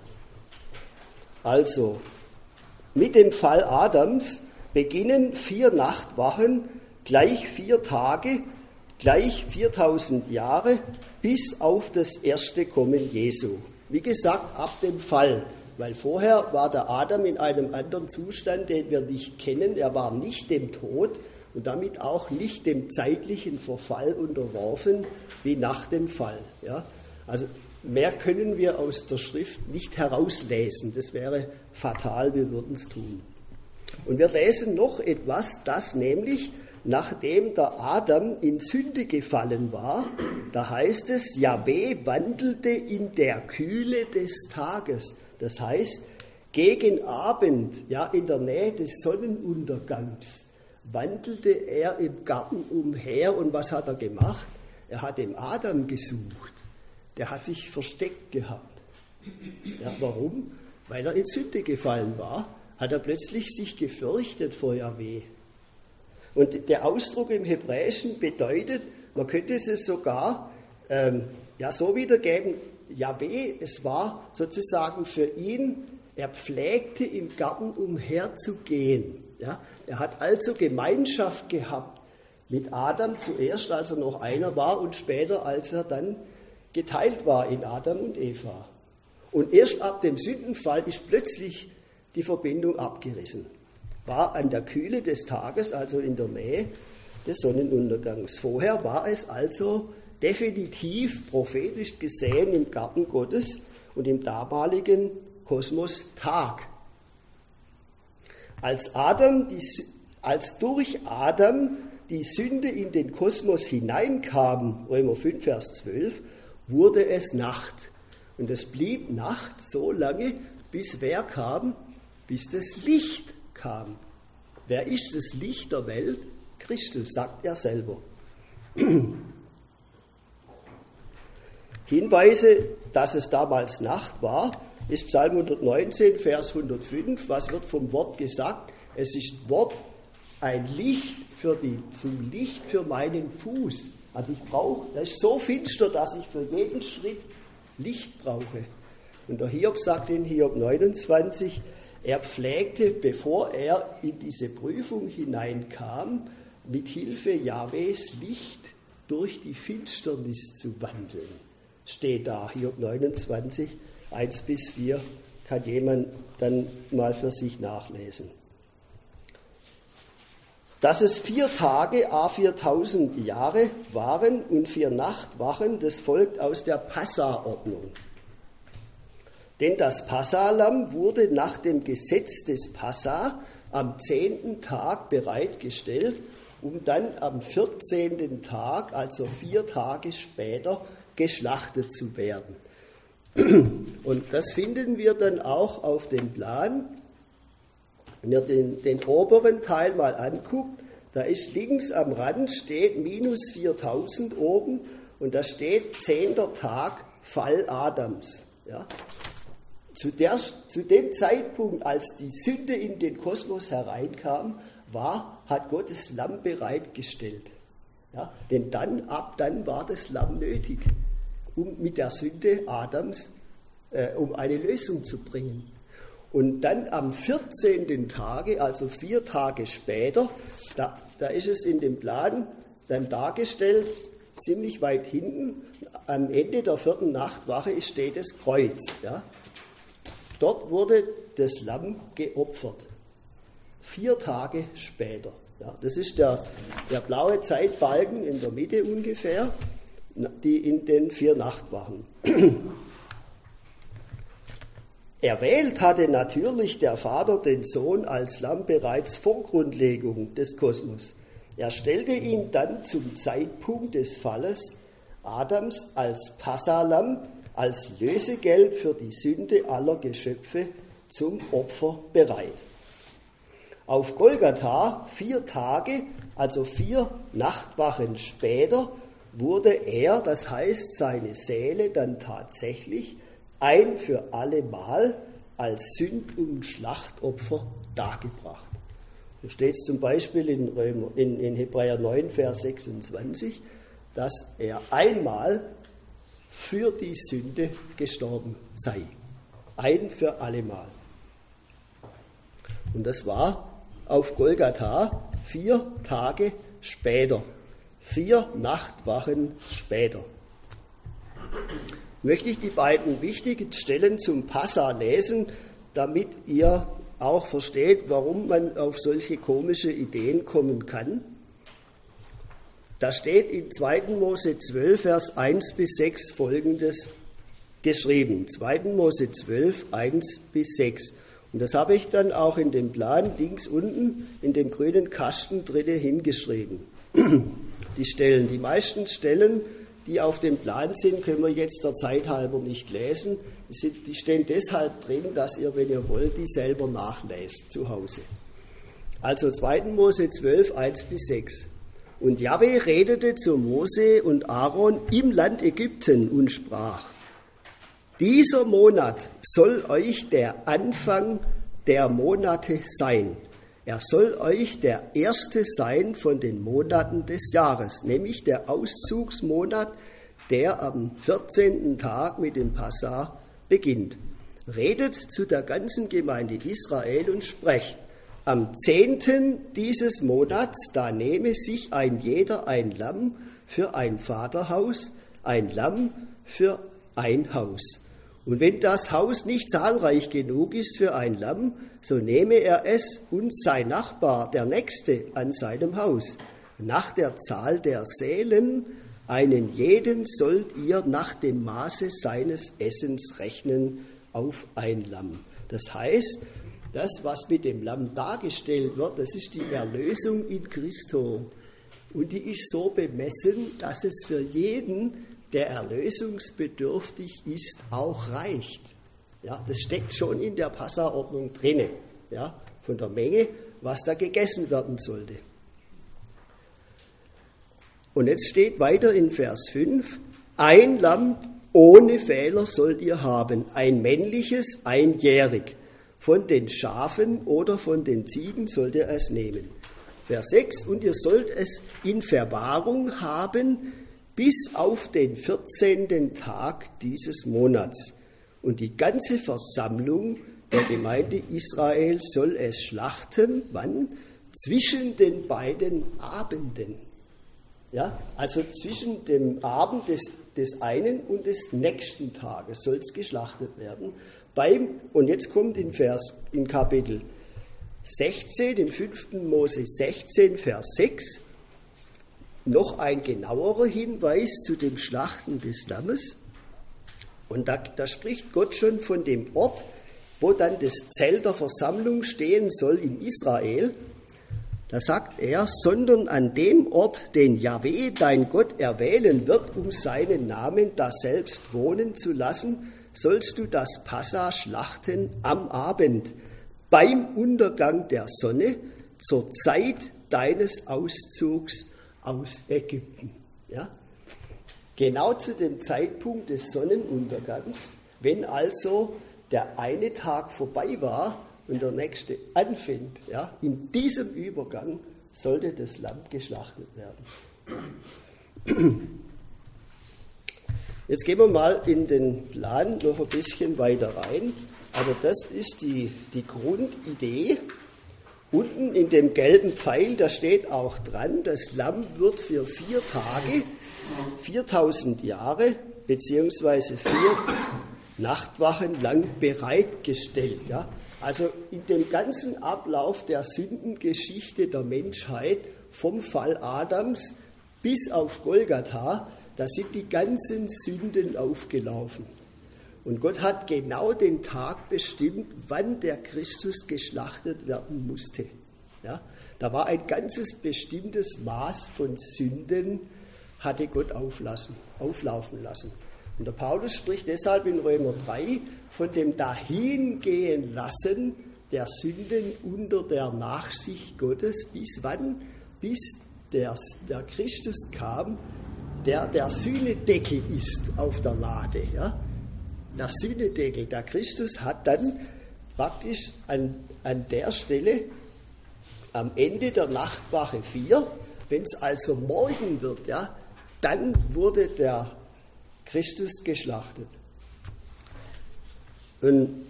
Also, mit dem Fall Adams beginnen 4 Nachtwachen, gleich 4 Tage, gleich 4000 Jahre, bis auf das erste Kommen Jesu. Wie gesagt, ab dem Fall, weil vorher war der Adam in einem anderen Zustand, den wir nicht kennen. Er war nicht dem Tod und damit auch nicht dem zeitlichen Verfall unterworfen, wie nach dem Fall. Ja? Also mehr können wir aus der Schrift nicht herauslesen. Das wäre fatal, wir würden es tun. Und wir lesen noch etwas, das nämlich, nachdem der Adam in Sünde gefallen war, da heißt es, Jahwe wandelte in der Kühle des Tages. Das heißt, gegen Abend, ja, in der Nähe des Sonnenuntergangs, wandelte er im Garten umher. Und was hat er gemacht? Er hat den Adam gesucht. Der hat sich versteckt gehabt. Ja, warum? Weil er in Sünde gefallen war, hat er plötzlich sich gefürchtet vor Jahwe. Und der Ausdruck im Hebräischen bedeutet, man könnte es sogar so wiedergeben, Jahwe, es war sozusagen für ihn, er pflegte im Garten umherzugehen. Ja? Er hat also Gemeinschaft gehabt mit Adam zuerst, als er noch einer war, und später, als er dann geteilt war in Adam und Eva. Und erst ab dem Sündenfall ist plötzlich die Verbindung abgerissen. War an der Kühle des Tages, also in der Nähe des Sonnenuntergangs. Vorher war es also definitiv prophetisch gesehen im Garten Gottes und im damaligen Kosmos Tag. Als durch Adam die Sünde in den Kosmos hineinkam, Römer 5, Vers 12, wurde es Nacht. Und es blieb Nacht so lange, bis wer kam? Bis das Licht kam. Wer ist das Licht der Welt? Christus, sagt er selber. Hinweise, dass es damals Nacht war, ist Psalm 119, Vers 105. Was wird vom Wort gesagt? Es ist Wort, ein Licht zum Licht für meinen Fuß. Also das ist so finster, dass ich für jeden Schritt Licht brauche. Und der Hiob sagt in Hiob 29, er pflegte, bevor er in diese Prüfung hineinkam, mit Hilfe Jahwes Licht durch die Finsternis zu wandeln. Steht da, Hiob 29, 1-4, kann jemand dann mal für sich nachlesen. Dass es 4 Tage, 4000 Jahre waren und 4 Nachtwachen, das folgt aus der Passa-Ordnung. Denn das Passalamm wurde nach dem Gesetz des Passa am 10. Tag bereitgestellt, um dann am 14. Tag, also 4 Tage später, geschlachtet zu werden. Und das finden wir dann auch auf dem Plan. Wenn ihr den oberen Teil mal anguckt, da ist links am Rand steht minus 4000 oben und da steht 10. Tag Fall Adams. Ja. Zu dem Zeitpunkt, als die Sünde in den Kosmos hereinkam, hat Gott das Lamm bereitgestellt. Ja. Denn ab dann war das Lamm nötig, um mit der Sünde Adams um eine Lösung zu bringen. Und dann am 14. Tage, also 4 Tage später, da ist es in dem Plan dann dargestellt, ziemlich weit hinten, am Ende der 4. Nachtwache steht das Kreuz. Ja. Dort wurde das Lamm geopfert. 4 Tage später. Ja. Das ist der blaue Zeitbalken in der Mitte ungefähr, die in den 4 Nachtwachen. Erwählt hatte natürlich der Vater den Sohn als Lamm bereits vor Grundlegung des Kosmos. Er stellte ihn dann zum Zeitpunkt des Falles Adams als Passalamm, als Lösegeld für die Sünde aller Geschöpfe zum Opfer bereit. Auf Golgatha 4 Tage, also 4 Nachtwachen später, wurde er, das heißt seine Seele, dann tatsächlich ein für alle Mal als Sünd- und Schlachtopfer dargebracht. So steht es zum Beispiel in Hebräer 9, Vers 26, dass er einmal für die Sünde gestorben sei. Ein für alle Mal. Und das war auf Golgatha 4 Tage später. 4 Nachtwachen später. Möchte ich die beiden wichtigen Stellen zum Passa lesen, damit ihr auch versteht, warum man auf solche komische Ideen kommen kann. Da steht in 2. Mose 12, Vers 1 bis 6 folgendes geschrieben. 2. Mose 12, 1 bis 6. Und das habe ich dann auch in dem Plan links unten in dem grünen Kasten drinnen hingeschrieben. Die Stellen, die meisten Stellen, die auf dem Plan sind, können wir jetzt der Zeit halber nicht lesen. Die stehen deshalb drin, dass ihr, wenn ihr wollt, die selber nachlest zu Hause. Also 2. Mose 12, 1 bis 6. Und Jahwe redete zu Mose und Aaron im Land Ägypten und sprach: Dieser Monat soll euch der Anfang der Monate sein. Er soll euch der erste sein von den Monaten des Jahres, nämlich der Auszugsmonat, der am 14. Tag mit dem Passa beginnt. Redet zu der ganzen Gemeinde Israel und sprecht: Am 10. dieses Monats, da nehme sich ein jeder ein Lamm für ein Vaterhaus, ein Lamm für ein Haus. Und wenn das Haus nicht zahlreich genug ist für ein Lamm, so nehme er es und sein Nachbar, der Nächste, an seinem Haus. Nach der Zahl der Seelen, einen jeden sollt ihr nach dem Maße seines Essens rechnen auf ein Lamm. Das heißt, das, was mit dem Lamm dargestellt wird, das ist die Erlösung in Christo. Und die ist so bemessen, dass es für jeden, der erlösungsbedürftig ist, auch reicht. Ja, das steckt schon in der Passaordnung drinne, ja, von der Menge, was da gegessen werden sollte. Und jetzt steht weiter in Vers 5, ein Lamm ohne Fehler sollt ihr haben, ein männliches, einjährig. Von den Schafen oder von den Ziegen sollt ihr es nehmen. Vers 6, und ihr sollt es in Verwahrung haben bis auf den 14. Tag dieses Monats. Und die ganze Versammlung der Gemeinde Israel soll es schlachten, wann? Zwischen den beiden Abenden. Ja, also zwischen dem Abend des einen und des nächsten Tages soll es geschlachtet werden. Und jetzt kommt in Kapitel 16, im 5. Mose 16, Vers 6, noch ein genauerer Hinweis zu dem Schlachten des Lammes. Und da spricht Gott schon von dem Ort, wo dann das Zelt der Versammlung stehen soll in Israel, da sagt er, sondern an dem Ort, den Jahwe, dein Gott, erwählen wird, um seinen Namen daselbst wohnen zu lassen, sollst du das Passa schlachten am Abend, beim Untergang der Sonne, zur Zeit deines Auszugs aus Ägypten. Ja? Genau zu dem Zeitpunkt des Sonnenuntergangs, wenn also der eine Tag vorbei war und der nächste anfängt, ja, in diesem Übergang sollte das Lamm geschlachtet werden. Jetzt gehen wir mal in den Plan noch ein bisschen weiter rein. Also das ist die Grundidee. Unten in dem gelben Pfeil, da steht auch dran, das Lamm wird für 4 Tage, 4000 Jahre, beziehungsweise 4 Nachtwachen lang bereitgestellt. Ja? Also in dem ganzen Ablauf der Sündengeschichte der Menschheit, vom Fall Adams bis auf Golgatha, da sind die ganzen Sünden aufgelaufen. Und Gott hat genau den Tag bestimmt, wann der Christus geschlachtet werden musste. Ja? Da war ein ganzes bestimmtes Maß von Sünden, hatte Gott auflaufen lassen. Und der Paulus spricht deshalb in Römer 3 von dem Dahingehen lassen der Sünden unter der Nachsicht Gottes. Bis wann? Bis der Christus kam, der Sühnedeckel ist auf der Lade. Ja? Der Sühnedeckel, der Christus hat dann praktisch an der Stelle am Ende der Nachtwache 4, wenn es also morgen wird, ja, dann wurde der Christus geschlachtet. Und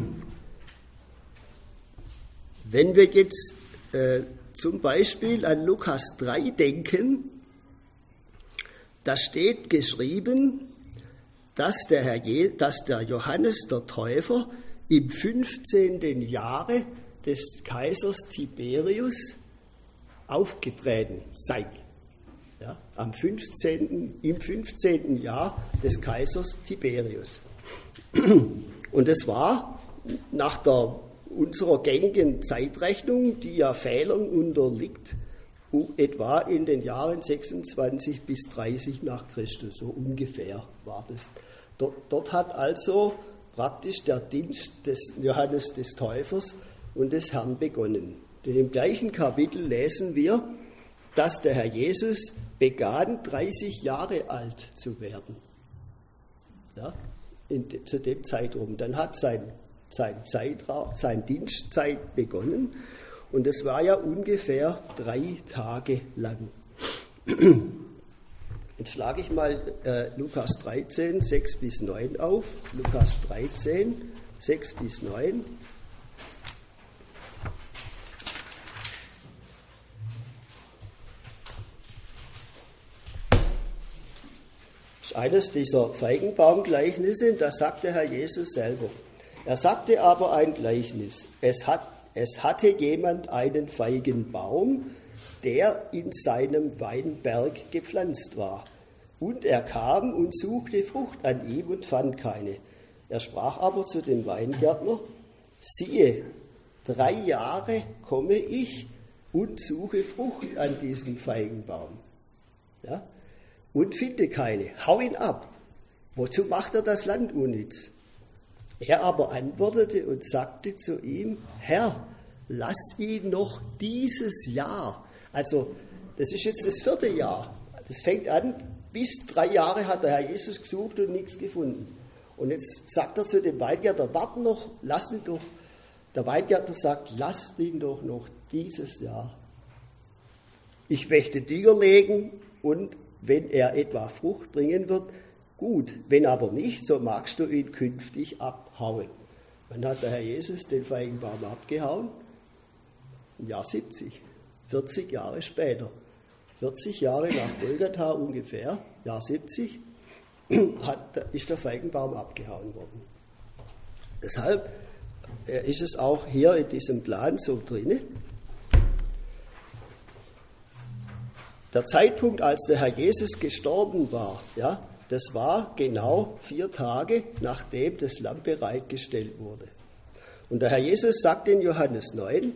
wenn wir jetzt zum Beispiel an Lukas 3 denken, da steht geschrieben, dass der Johannes der Täufer im 15. Jahre des Kaisers Tiberius aufgetreten sei. Ja, im 15. Jahr des Kaisers Tiberius. Und es war nach unserer gängigen Zeitrechnung, die ja Fehlern unterliegt, etwa in den Jahren 26 bis 30 nach Christus, so ungefähr war das. Dort hat also praktisch der Dienst des Johannes des Täufers und des Herrn begonnen. Denn im gleichen Kapitel lesen wir, dass der Herr Jesus begann, 30 Jahre alt zu werden. Ja, zu dem Zeitraum. Dann hat sein Dienstzeit begonnen und es war ja ungefähr 3 Tage lang. Jetzt schlage ich mal Lukas 13, 6 bis 9 auf. Lukas 13, 6 bis 9. Das ist eines dieser Feigenbaumgleichnisse, das sagt der Herr Jesus selber. Er sagte aber ein Gleichnis. Es hatte jemand einen Feigenbaum, der in seinem Weinberg gepflanzt war. Und er kam und suchte Frucht an ihm und fand keine. Er sprach aber zu dem Weingärtner, siehe, 3 Jahre komme ich und suche Frucht an diesem Feigenbaum. Ja? Und finde keine. Hau ihn ab. Wozu macht er das Land unnütz? Er aber antwortete und sagte zu ihm, Herr, lass ihn noch dieses Jahr. Also, das ist jetzt das 4. Jahr. Das fängt an, bis 3 Jahre hat der Herr Jesus gesucht und nichts gefunden. Und jetzt sagt er zu dem Weingärtner, warte noch, lass ihn doch. Der Weingärtner sagt, lass ihn doch noch dieses Jahr. Ich möchte Dünger legen und wenn er etwa Frucht bringen wird, gut. Wenn aber nicht, so magst du ihn künftig abhauen. Wann hat der Herr Jesus den Feigenbaum abgehauen? Im Jahr 70. 40 Jahre später. 40 Jahre nach Golgatha ungefähr, Jahr 70, ist der Feigenbaum abgehauen worden. Deshalb ist es auch hier in diesem Plan so drin. Der Zeitpunkt, als der Herr Jesus gestorben war, ja, das war genau 4 Tage, nachdem das Lamm bereitgestellt wurde. Und der Herr Jesus sagt in Johannes 9,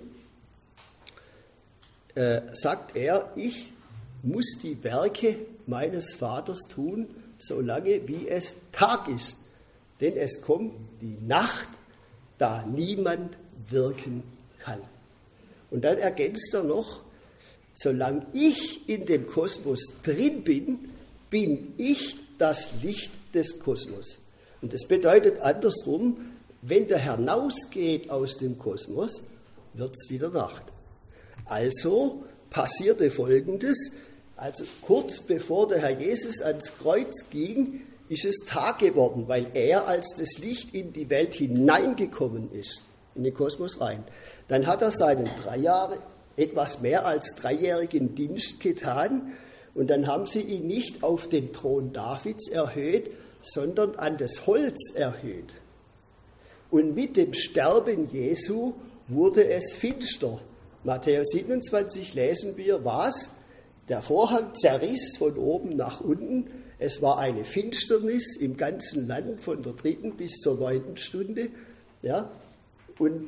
sagt er, ich muss die Werke meines Vaters tun, solange wie es Tag ist. Denn es kommt die Nacht, da niemand wirken kann. Und dann ergänzt er noch, solange ich in dem Kosmos drin bin, bin ich das Licht des Kosmos. Und das bedeutet andersrum, wenn der Herr hinausgeht aus dem Kosmos, wird es wieder Nacht. Also passierte Folgendes, also kurz bevor der Herr Jesus ans Kreuz ging, ist es Tag geworden, weil er als das Licht in die Welt hineingekommen ist, in den Kosmos rein. Dann hat er seinen etwas mehr als 3-jährigen Dienst getan und dann haben sie ihn nicht auf den Thron Davids erhöht, sondern an das Holz erhöht. Und mit dem Sterben Jesu wurde es finster. Matthäus 27 lesen wir, was? Der Vorhang zerriss von oben nach unten. Es war eine Finsternis im ganzen Land von der 3. bis zur 9. Stunde. Ja? Und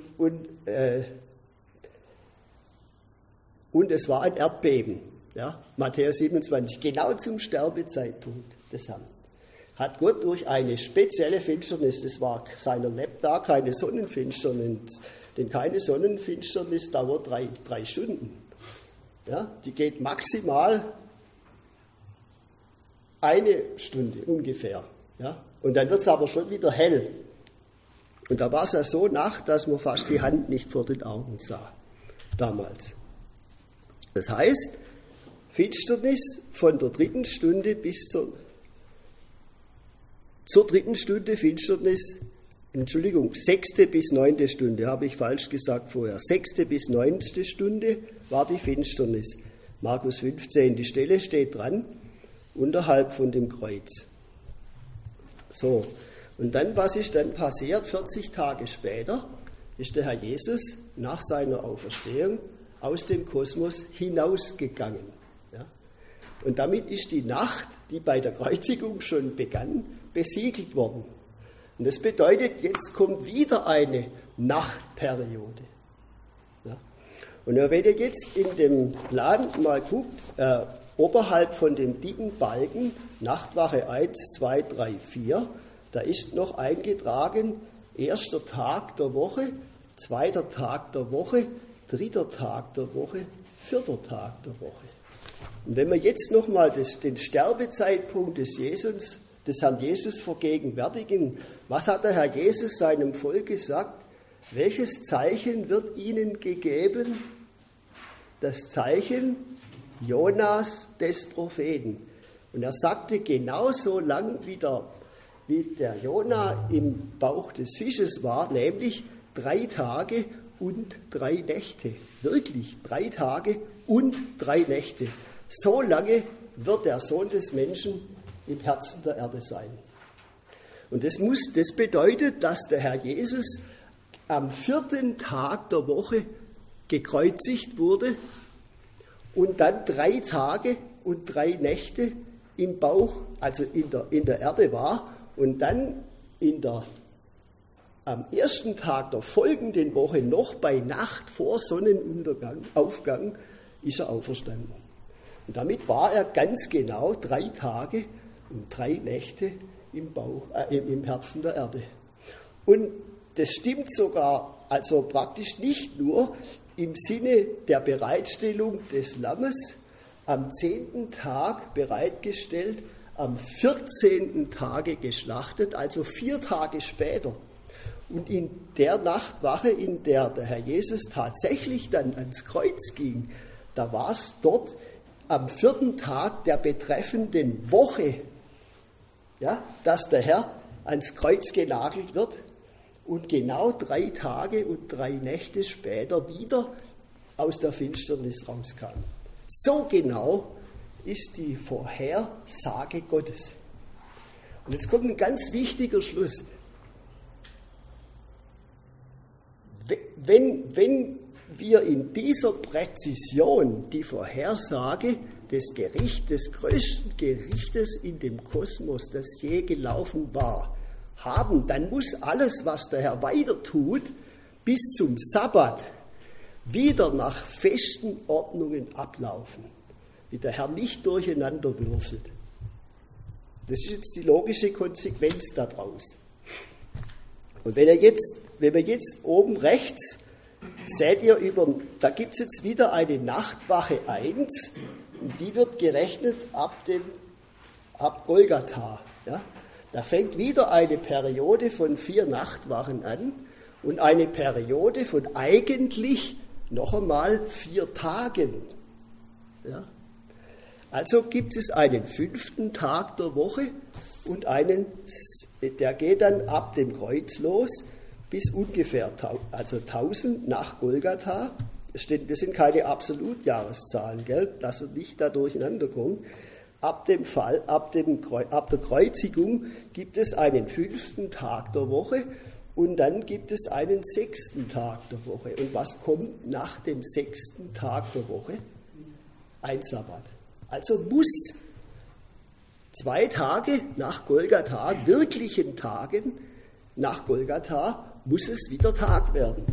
es war ein Erdbeben. Ja? Matthäus 27, genau zum Sterbezeitpunkt des Herrn. Hat Gott durch eine spezielle Finsternis, das war seiner Lebtag, keine Sonnenfinsternis, denn keine Sonnenfinsternis dauert 3 Stunden. Ja, die geht maximal 1 Stunde ungefähr. Ja, und dann wird es aber schon wieder hell. Und da war es ja so Nacht, dass man fast die Hand nicht vor den Augen sah, damals. Das heißt, Finsternis von der 3. Stunde bis zur 3. Stunde Finsternis, 6. bis 9. Stunde, habe ich falsch gesagt vorher. 6. bis 9. Stunde war die Finsternis. Markus 15, die Stelle steht dran, unterhalb von dem Kreuz. So, und dann, was ist dann passiert? 40 Tage später ist der Herr Jesus nach seiner Auferstehung aus dem Kosmos hinausgegangen. Ja? Und damit ist die Nacht, die bei der Kreuzigung schon begann, besiegelt worden. Und das bedeutet, jetzt kommt wieder eine Nachtperiode. Ja? Und wenn ihr jetzt in dem Plan mal guckt, oberhalb von dem dicken Balken, Nachtwache 1, 2, 3, 4, da ist noch eingetragen, 1. Tag der Woche, 2. Tag der Woche, 3. Tag der Woche, 4. Tag der Woche. Und wenn wir jetzt nochmal den Sterbezeitpunkt des Herrn Jesus vergegenwärtigen, was hat der Herr Jesus seinem Volk gesagt? Welches Zeichen wird ihnen gegeben? Das Zeichen Jonas des Propheten. Und er sagte, genauso lang wie der Jona im Bauch des Fisches war, nämlich 3 Tage und 3 Nächte. Wirklich 3 Tage und 3 Nächte. So lange wird der Sohn des Menschen im Herzen der Erde sein. Und das bedeutet, dass der Herr Jesus am 4. Tag der Woche gekreuzigt wurde und dann 3 Tage und 3 Nächte im Bauch, also in der Erde war und dann am 1. Tag der folgenden Woche noch bei Nacht vor Sonnenaufgang ist er auferstanden. Und damit war er ganz genau 3 Tage und 3 Nächte im Herzen der Erde. Und das stimmt sogar, also praktisch nicht nur im Sinne der Bereitstellung des Lammes, am 10. Tag bereitgestellt, am 14. Tage geschlachtet, also 4 Tage später. Und in der Nachtwache, in der der Herr Jesus tatsächlich dann ans Kreuz ging, da war es dort am 4. Tag der betreffenden Woche, ja, dass der Herr ans Kreuz genagelt wird und genau 3 Tage und 3 Nächte später wieder aus der Finsternis rauskam. So genau ist die Vorhersage Gottes. Und jetzt kommt ein ganz wichtiger Schluss. Wenn wir in dieser Präzision die Vorhersage des größten Gerichtes in dem Kosmos, das je gelaufen war, haben, dann muss alles, was der Herr weiter tut, bis zum Sabbat wieder nach festen Ordnungen ablaufen, die der Herr nicht durcheinander würfelt. Das ist jetzt die logische Konsequenz daraus. Und wenn wir jetzt oben rechts, seht ihr, da gibt es jetzt wieder eine Nachtwache 1, und die wird gerechnet ab Golgatha. Ja? Da fängt wieder eine Periode von 4 Nachtwachen an und eine Periode von eigentlich noch einmal 4 Tagen. Ja? Also gibt es einen 5. Tag der Woche und der geht dann ab dem Kreuz los bis ungefähr 1000 nach Golgatha. Das sind keine Absolutjahreszahlen, gell? Dass er nicht da durcheinander kommt. Ab der Kreuzigung gibt es einen 5. Tag der Woche und dann gibt es einen 6. Tag der Woche. Und was kommt nach dem 6. Tag der Woche? Ein Sabbat. Also muss 2 Tage nach Golgatha, wirklichen Tagen nach Golgatha, muss es wieder Tag werden.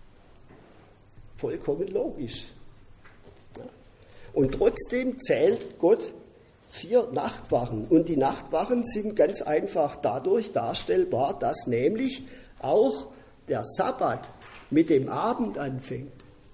Vollkommen logisch. Ja. Und trotzdem zählt Gott 4 Nachtwachen. Und die Nachtwachen sind ganz einfach dadurch darstellbar, dass nämlich auch der Sabbat mit dem Abend anfängt.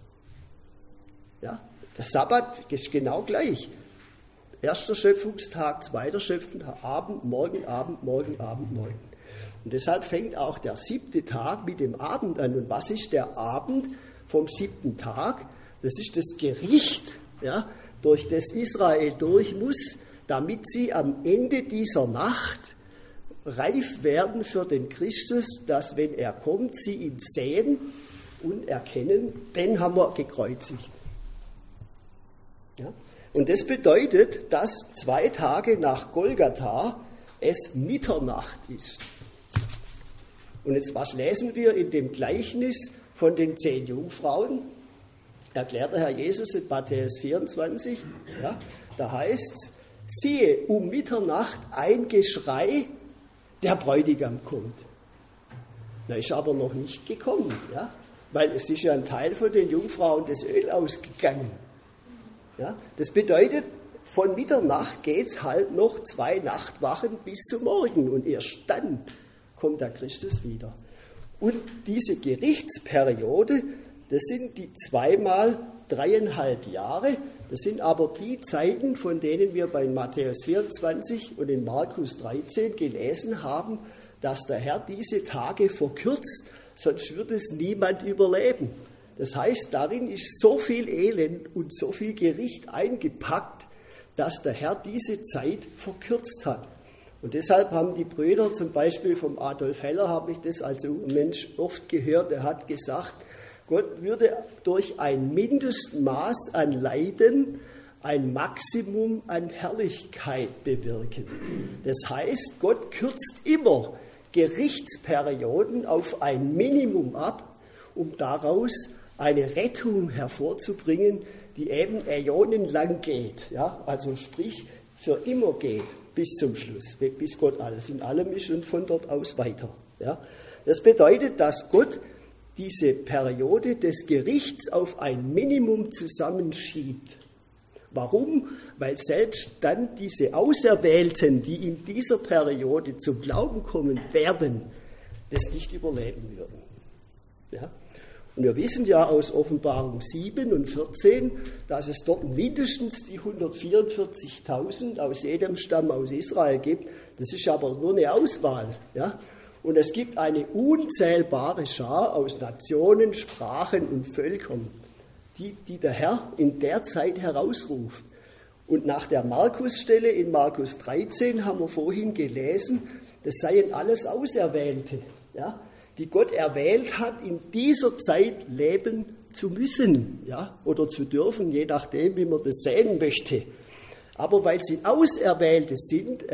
Ja, der Sabbat ist genau gleich. 1. Schöpfungstag, 2. Schöpfungstag, Abend, Morgen, Abend, Morgen, Abend, Morgen. Und deshalb fängt auch der 7. Tag mit dem Abend an. Und was ist der Abend vom 7. Tag? Das ist das Gericht, ja, durch das Israel durch muss, damit sie am Ende dieser Nacht reif werden für den Christus, dass, wenn er kommt, sie ihn sehen und erkennen, den haben wir gekreuzigt. Ja? Und das bedeutet, dass 2 Tage nach Golgatha es Mitternacht ist. Und jetzt, was lesen wir in dem Gleichnis von den 10 Jungfrauen? Erklärt der Herr Jesus in Matthäus 24. Ja, da heißt es, siehe, um Mitternacht ein Geschrei, der Bräutigam kommt. Na, ist aber noch nicht gekommen, ja, weil es ist ja ein Teil von den Jungfrauen das Öl ausgegangen. Ja, das bedeutet, von Mitternacht geht es halt noch 2 Nachtwachen bis zum Morgen und erst dann kommt der Christus wieder. Und diese Gerichtsperiode, das sind die 2 mal 3,5 Jahre, das sind aber die Zeiten, von denen wir bei Matthäus 24 und in Markus 13 gelesen haben, dass der Herr diese Tage verkürzt, sonst wird es niemand überleben. Das heißt, darin ist so viel Elend und so viel Gericht eingepackt, dass der Herr diese Zeit verkürzt hat. Und deshalb haben die Brüder, zum Beispiel vom Adolf Heller, habe ich das als Mensch oft gehört, er hat gesagt, Gott würde durch ein Mindestmaß an Leiden ein Maximum an Herrlichkeit bewirken. Das heißt, Gott kürzt immer Gerichtsperioden auf ein Minimum ab, um daraus eine Rettung hervorzubringen, die eben äonenlang geht, ja? Also sprich für immer geht bis zum Schluss, bis Gott alles in allem ist und von dort aus weiter. Ja? Das bedeutet, dass Gott diese Periode des Gerichts auf ein Minimum zusammenschiebt. Warum? Weil selbst dann diese Auserwählten, die in dieser Periode zum Glauben kommen werden, das nicht überleben würden. Ja? Und wir wissen ja aus Offenbarung 7 und 14, dass es dort mindestens die 144.000 aus jedem Stamm aus Israel gibt. Das ist aber nur eine Auswahl. Ja? Und es gibt eine unzählbare Schar aus Nationen, Sprachen und Völkern, die der Herr in der Zeit herausruft. Und nach der Markusstelle in Markus 13 haben wir vorhin gelesen, das seien alles Auserwählte, ja, die Gott erwählt hat, in dieser Zeit leben zu müssen, ja, oder zu dürfen, je nachdem, wie man das sehen möchte. Aber weil sie Auserwählte sind,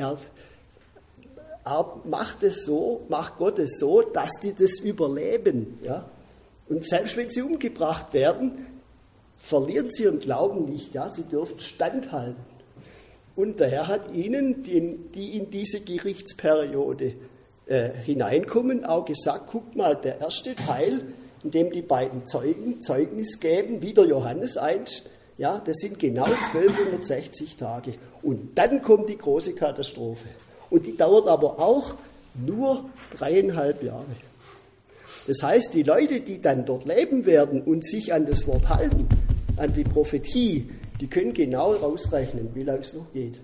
macht Gott es so, dass die das überleben. Ja. Und selbst wenn sie umgebracht werden, verlieren sie ihren Glauben nicht. Ja. Sie dürfen standhalten. Und der Herr hat ihnen, die in diese Gerichtsperiode hineinkommen, auch gesagt, guckt mal, der erste Teil in dem die beiden Zeugen Zeugnis geben, wie der Johannes einst. Ja, das sind genau 1260 Tage. Und dann kommt die große Katastrophe. Und die dauert aber auch nur 3,5 Jahre. Das heißt, die Leute, die dann dort leben werden und sich an das Wort halten, an die Prophetie, die können genau ausrechnen, wie lange es noch geht.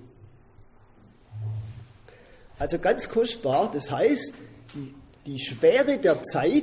Also ganz kostbar, das heißt, die Schwere der Zeit,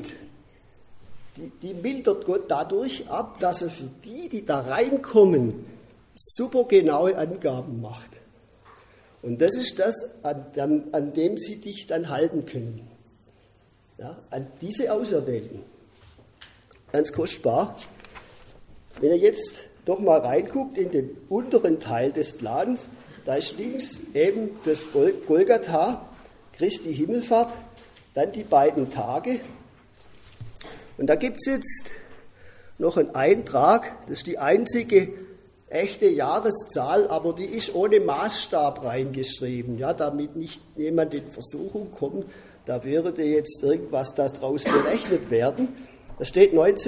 die mildert Gott dadurch ab, dass er für die da reinkommen, super genaue Angaben macht. Und das ist das, an dem sie dich dann halten können. Ja, an diese Auserwählten. Ganz kostbar. Wenn ihr jetzt doch mal reinguckt in den unteren Teil des Plans, da ist links eben das Golgatha, Christi Himmelfahrt, dann die beiden Tage. Und da gibt es jetzt noch einen Eintrag, das ist die einzige echte Jahreszahl, aber die ist ohne Maßstab reingeschrieben, ja, damit nicht jemand in Versuchung kommt, da würde jetzt irgendwas daraus berechnet werden. Da steht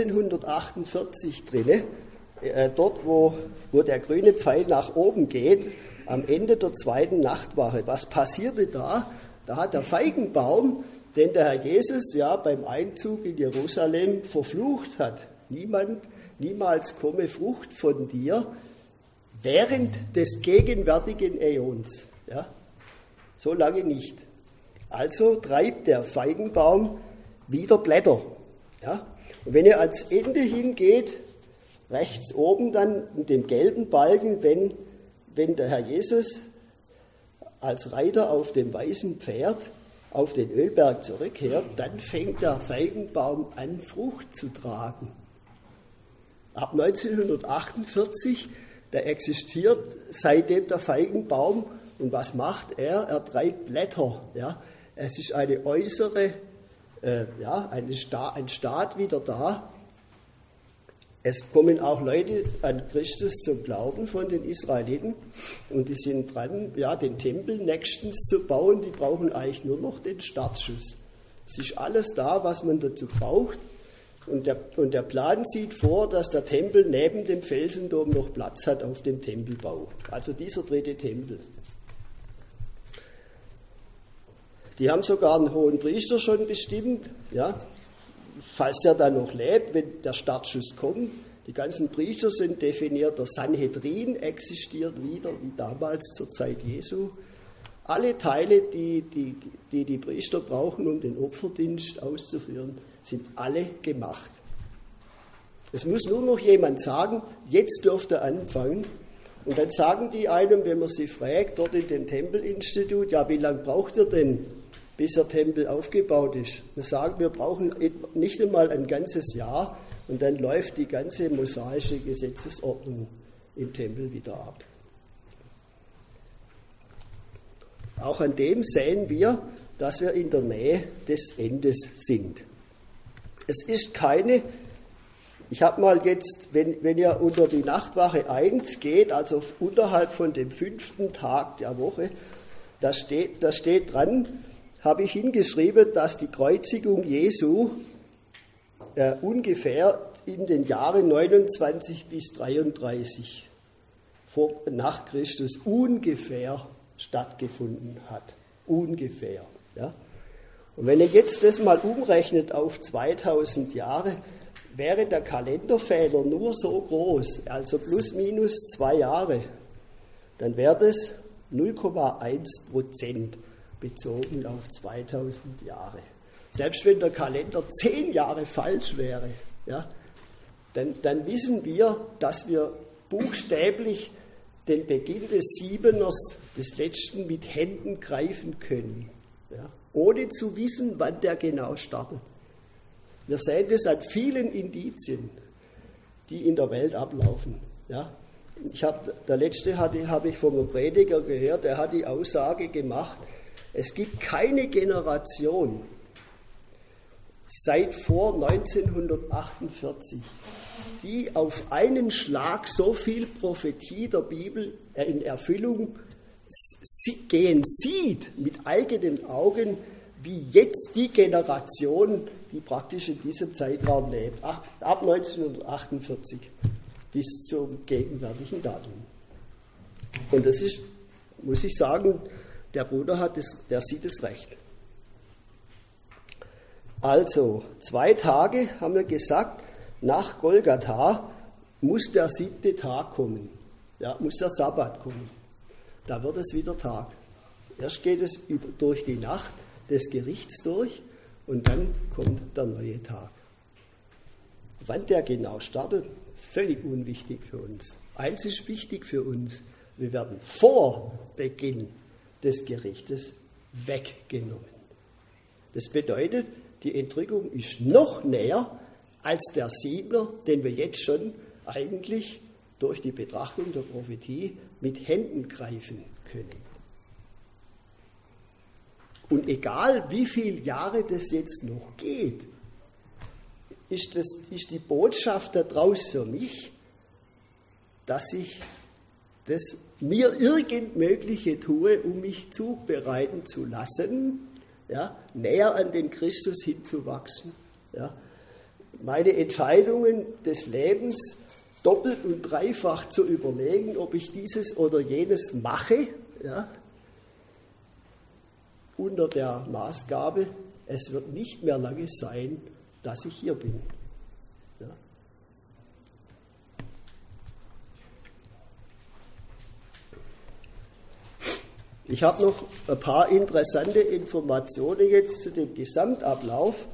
1948 drin, dort wo der grüne Pfeil nach oben geht, am Ende der zweiten Nachtwache. Was passierte da? Da hat der Feigenbaum, den der Herr Jesus ja beim Einzug in Jerusalem verflucht hat. Niemals komme Frucht von dir während des gegenwärtigen Äons. Ja? So lange nicht. Also treibt der Feigenbaum wieder Blätter. Ja? Und wenn ihr ans Ende hingeht, rechts oben dann mit dem gelben Balken, wenn der Herr Jesus als Reiter auf dem weißen Pferd auf den Ölberg zurückkehrt, dann fängt der Feigenbaum an, Frucht zu tragen. Ab 1948, da existiert seitdem der Feigenbaum. Und was macht er? Er treibt Blätter. Ja? Es ist eine äußere, ein Staat wieder da. Es kommen auch Leute an Christus zum Glauben von den Israeliten und die sind dran, ja, den Tempel nächstens zu bauen. Die brauchen eigentlich nur noch den Startschuss. Es ist alles da, was man dazu braucht. Und der Plan sieht vor, dass der Tempel neben dem Felsendom noch Platz hat auf dem Tempelbau. Also dieser dritte Tempel. Die haben sogar einen hohen Priester schon bestimmt, ja, falls der dann noch lebt, wenn der Startschuss kommt. Die ganzen Priester sind definiert, der Sanhedrin existiert wieder, wie damals zur Zeit Jesu. Alle Teile, die Priester brauchen, um den Opferdienst auszuführen, sind alle gemacht. Es muss nur noch jemand sagen, jetzt dürft ihr anfangen. Und dann sagen die einem, wenn man sie fragt, dort in dem Tempelinstitut, ja, wie lange braucht ihr denn, bis der Tempel aufgebaut ist? Wir sagen, wir brauchen nicht einmal ein ganzes Jahr und dann läuft die ganze mosaische Gesetzesordnung im Tempel wieder ab. Auch an dem sehen wir, dass wir in der Nähe des Endes sind. Es ist keine, ich habe mal jetzt, wenn ihr unter die Nachtwache 1 geht, also unterhalb von dem 5. Tag der Woche, da steht dran, habe ich hingeschrieben, dass die Kreuzigung Jesu ungefähr in den Jahren 29 bis 33 nach Christus ungefähr stattgefunden hat. Ungefähr. Ja? Und wenn ihr jetzt das mal umrechnet auf 2000 Jahre, wäre der Kalenderfehler nur so groß, also plus minus 2 Jahre, dann wäre das 0,1% bezogen auf 2000 Jahre. Selbst wenn der Kalender 10 Jahre falsch wäre, ja, dann wissen wir, dass wir buchstäblich den Beginn des Siebeners, des letzten, mit Händen greifen können, ja, ohne zu wissen, wann der genau startet. Wir sehen das an vielen Indizien, die in der Welt ablaufen. Ja. Der letzte habe ich vom Prediger gehört, der hat die Aussage gemacht, es gibt keine Generation seit vor 1948, die auf einen Schlag so viel Prophetie der Bibel in Erfüllung gehen sieht, mit eigenen Augen, wie jetzt die Generation, die praktisch in diesem Zeitraum lebt, ab 1948 bis zum gegenwärtigen Datum. Und das ist, muss ich sagen, der Bruder der sieht es recht. Also, 2 Tage haben wir gesagt, nach Golgatha muss der 7. Tag kommen. Ja, muss der Sabbat kommen. Da wird es wieder Tag. Erst geht es durch die Nacht des Gerichts durch und dann kommt der neue Tag. Wann der genau startet, völlig unwichtig für uns. Eins ist wichtig für uns, wir werden vor Beginn des Gerichtes weggenommen. Das bedeutet, die Entrückung ist noch näher als der Siegler, den wir jetzt schon eigentlich durch die Betrachtung der Prophetie mit Händen greifen können. Und egal wie viele Jahre das jetzt noch geht, ist die Botschaft daraus für mich, dass ich das mir irgend Mögliche tue, um mich zubereiten zu lassen, ja, näher an den Christus hinzuwachsen. Ja, meine Entscheidungen des Lebens doppelt und dreifach zu überlegen, ob ich dieses oder jenes mache, ja, unter der Maßgabe, es wird nicht mehr lange sein, dass ich hier bin. Ja. Ich habe noch ein paar interessante Informationen jetzt zu dem Gesamtablauf.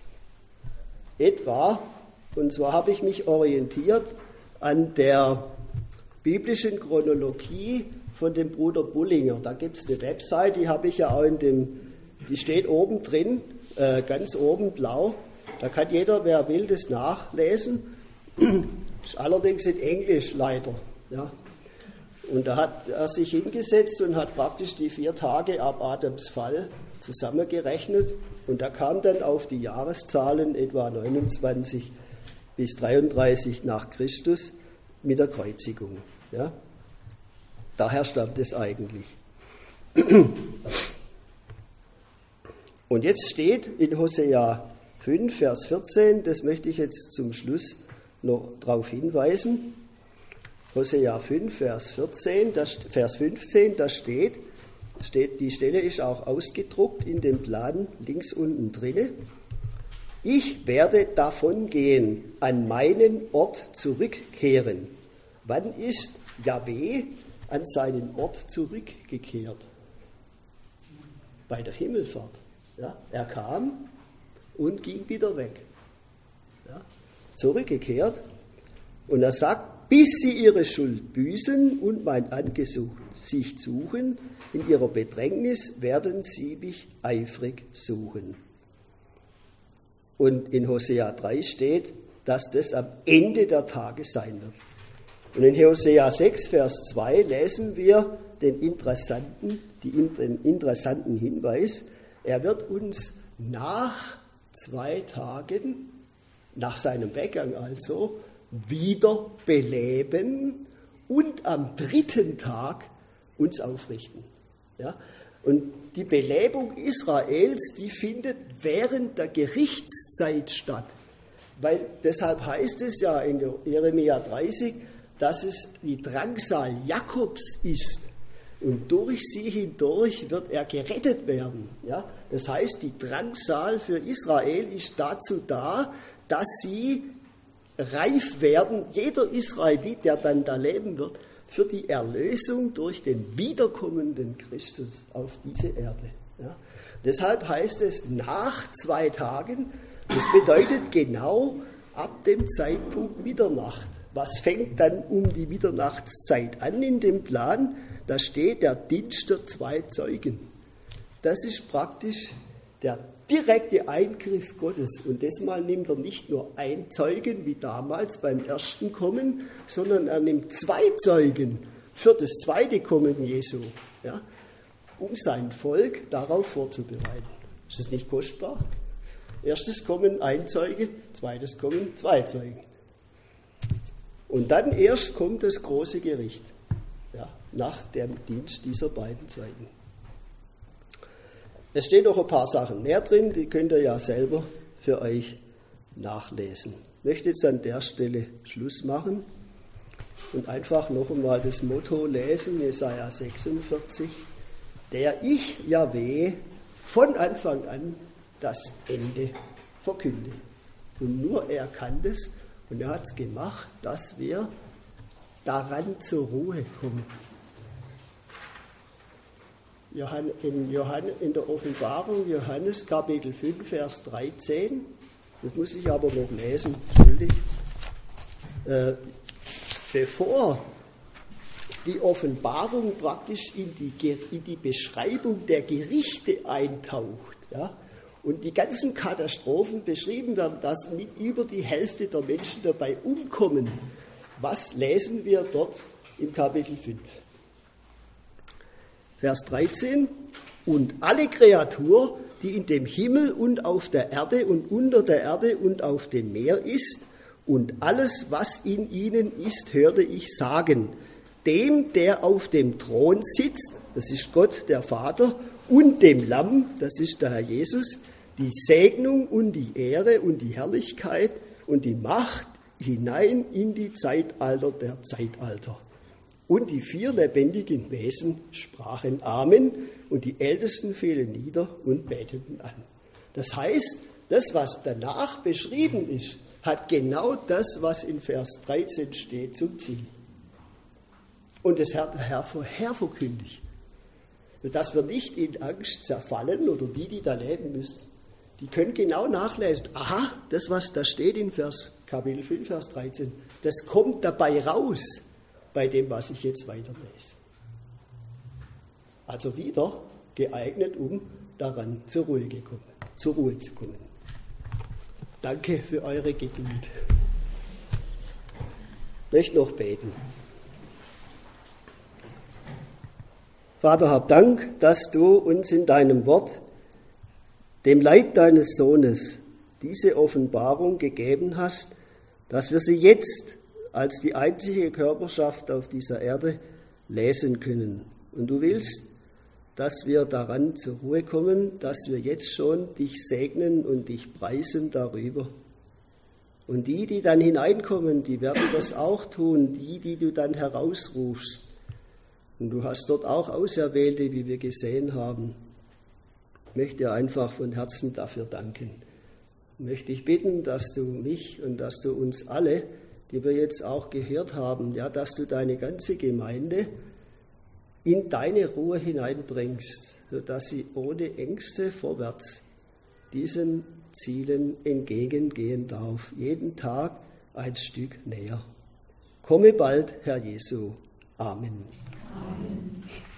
Und zwar habe ich mich orientiert an der biblischen Chronologie von dem Bruder Bullinger. Da gibt es eine Website, die habe ich ja auch die steht oben drin, ganz oben blau. Da kann jeder, wer will, das nachlesen. Ist allerdings in Englisch leider. Ja. Und da hat er sich hingesetzt und hat praktisch die 4 Tage ab Adams Fall zusammengerechnet. Und da kam dann auf die Jahreszahlen etwa 29 bis 33 nach Christus mit der Kreuzigung. Ja. Daher stammt es eigentlich. Und jetzt steht in Hosea 5, Vers 14, das möchte ich jetzt zum Schluss noch darauf hinweisen. Hosea 5, Vers 15, da steht, die Stelle ist auch ausgedruckt in dem Plan links unten drinne. Ich werde davon gehen, an meinen Ort zurückkehren. Wann ist Jahwe an seinen Ort zurückgekehrt? Bei der Himmelfahrt. Ja, er kam und ging wieder weg. Ja, zurückgekehrt. Und er sagt, bis sie ihre Schuld büßen und mein Angesicht suchen, in ihrer Bedrängnis werden sie mich eifrig suchen. Und in Hosea 3 steht, dass das am Ende der Tage sein wird. Und in Hosea 6, Vers 2 lesen wir den interessanten Hinweis, er wird uns nach 2 Tagen, nach seinem Weggang also, wieder beleben und am 3. Tag uns aufrichten. Ja? Und die Belebung Israels, die findet während der Gerichtszeit statt. Weil deshalb heißt es ja in Jeremia 30, dass es die Drangsal Jakobs ist. Und durch sie hindurch wird er gerettet werden. Ja? Das heißt, die Drangsal für Israel ist dazu da, dass sie reif werden, jeder Israelit, der dann da leben wird, für die Erlösung durch den wiederkommenden Christus auf diese Erde. Ja? Deshalb heißt es nach 2 Tagen, das bedeutet genau ab dem Zeitpunkt Mitternacht. Was fängt dann um die Mitternachtszeit an in dem Plan? Da steht der Dienst der 2 Zeugen. Das ist praktisch der direkte Eingriff Gottes. Und diesmal nimmt er nicht nur 1 Zeugen, wie damals beim ersten Kommen, sondern er nimmt 2 Zeugen für das zweite Kommen Jesu, ja, um sein Volk darauf vorzubereiten. Ist das nicht kostbar? Erstes Kommen 1 Zeuge, zweites Kommen 2 Zeugen. Und dann erst kommt das große Gericht, ja, nach dem Dienst dieser beiden Zeugen. Es stehen noch ein paar Sachen mehr drin, die könnt ihr ja selber für euch nachlesen. Ich möchte jetzt an der Stelle Schluss machen und einfach noch einmal das Motto lesen, Jesaja 46, der ich, Jahwe, von Anfang an das Ende verkünde. Und nur er kann das und er hat es gemacht, dass wir daran zur Ruhe kommen. In der Offenbarung, Johannes Kapitel 5, Vers 13, das muss ich aber noch lesen, entschuldigt, bevor die Offenbarung praktisch in die Beschreibung der Gerichte eintaucht, ja, und die ganzen Katastrophen beschrieben werden, dass über die Hälfte der Menschen dabei umkommen. Was lesen wir dort im Kapitel 5? Vers 13, und alle Kreatur, die in dem Himmel und auf der Erde und unter der Erde und auf dem Meer ist, und alles, was in ihnen ist, hörte ich sagen, dem, der auf dem Thron sitzt, das ist Gott, der Vater, und dem Lamm, das ist der Herr Jesus, die Segnung und die Ehre und die Herrlichkeit und die Macht hinein in die Zeitalter der Zeitalter. Und die 4 lebendigen Wesen sprachen Amen und die Ältesten fielen nieder und beteten an. Das heißt, das, was danach beschrieben ist, hat genau das, was in Vers 13 steht, zum Ziel. Und das hat der Herr vorher verkündigt. Dass wir nicht in Angst zerfallen oder die da lesen müssen, die können genau nachlesen. Aha, das, was da steht in Kapitel 5, Vers 13, das kommt dabei raus bei dem, was ich jetzt weiterlese. Also wieder geeignet, um daran zur Ruhe zu kommen. Danke für eure Geduld. Ich möchte noch beten. Vater, hab Dank, dass du uns in deinem Wort, dem Leib deines Sohnes, diese Offenbarung gegeben hast, dass wir sie jetzt als die einzige Körperschaft auf dieser Erde lesen können. Und du willst, dass wir daran zur Ruhe kommen, dass wir jetzt schon dich segnen und dich preisen darüber. Und die dann hineinkommen, die werden das auch tun, die du dann herausrufst. Und du hast dort auch Auserwählte, wie wir gesehen haben. Ich möchte einfach von Herzen dafür danken. Ich möchte dich bitten, dass du mich und dass du uns alle, die wir jetzt auch gehört haben, ja, dass du deine ganze Gemeinde in deine Ruhe hineinbringst, sodass sie ohne Ängste vorwärts diesen Zielen entgegengehen darf, jeden Tag ein Stück näher. Komme bald, Herr Jesu. Amen. Amen.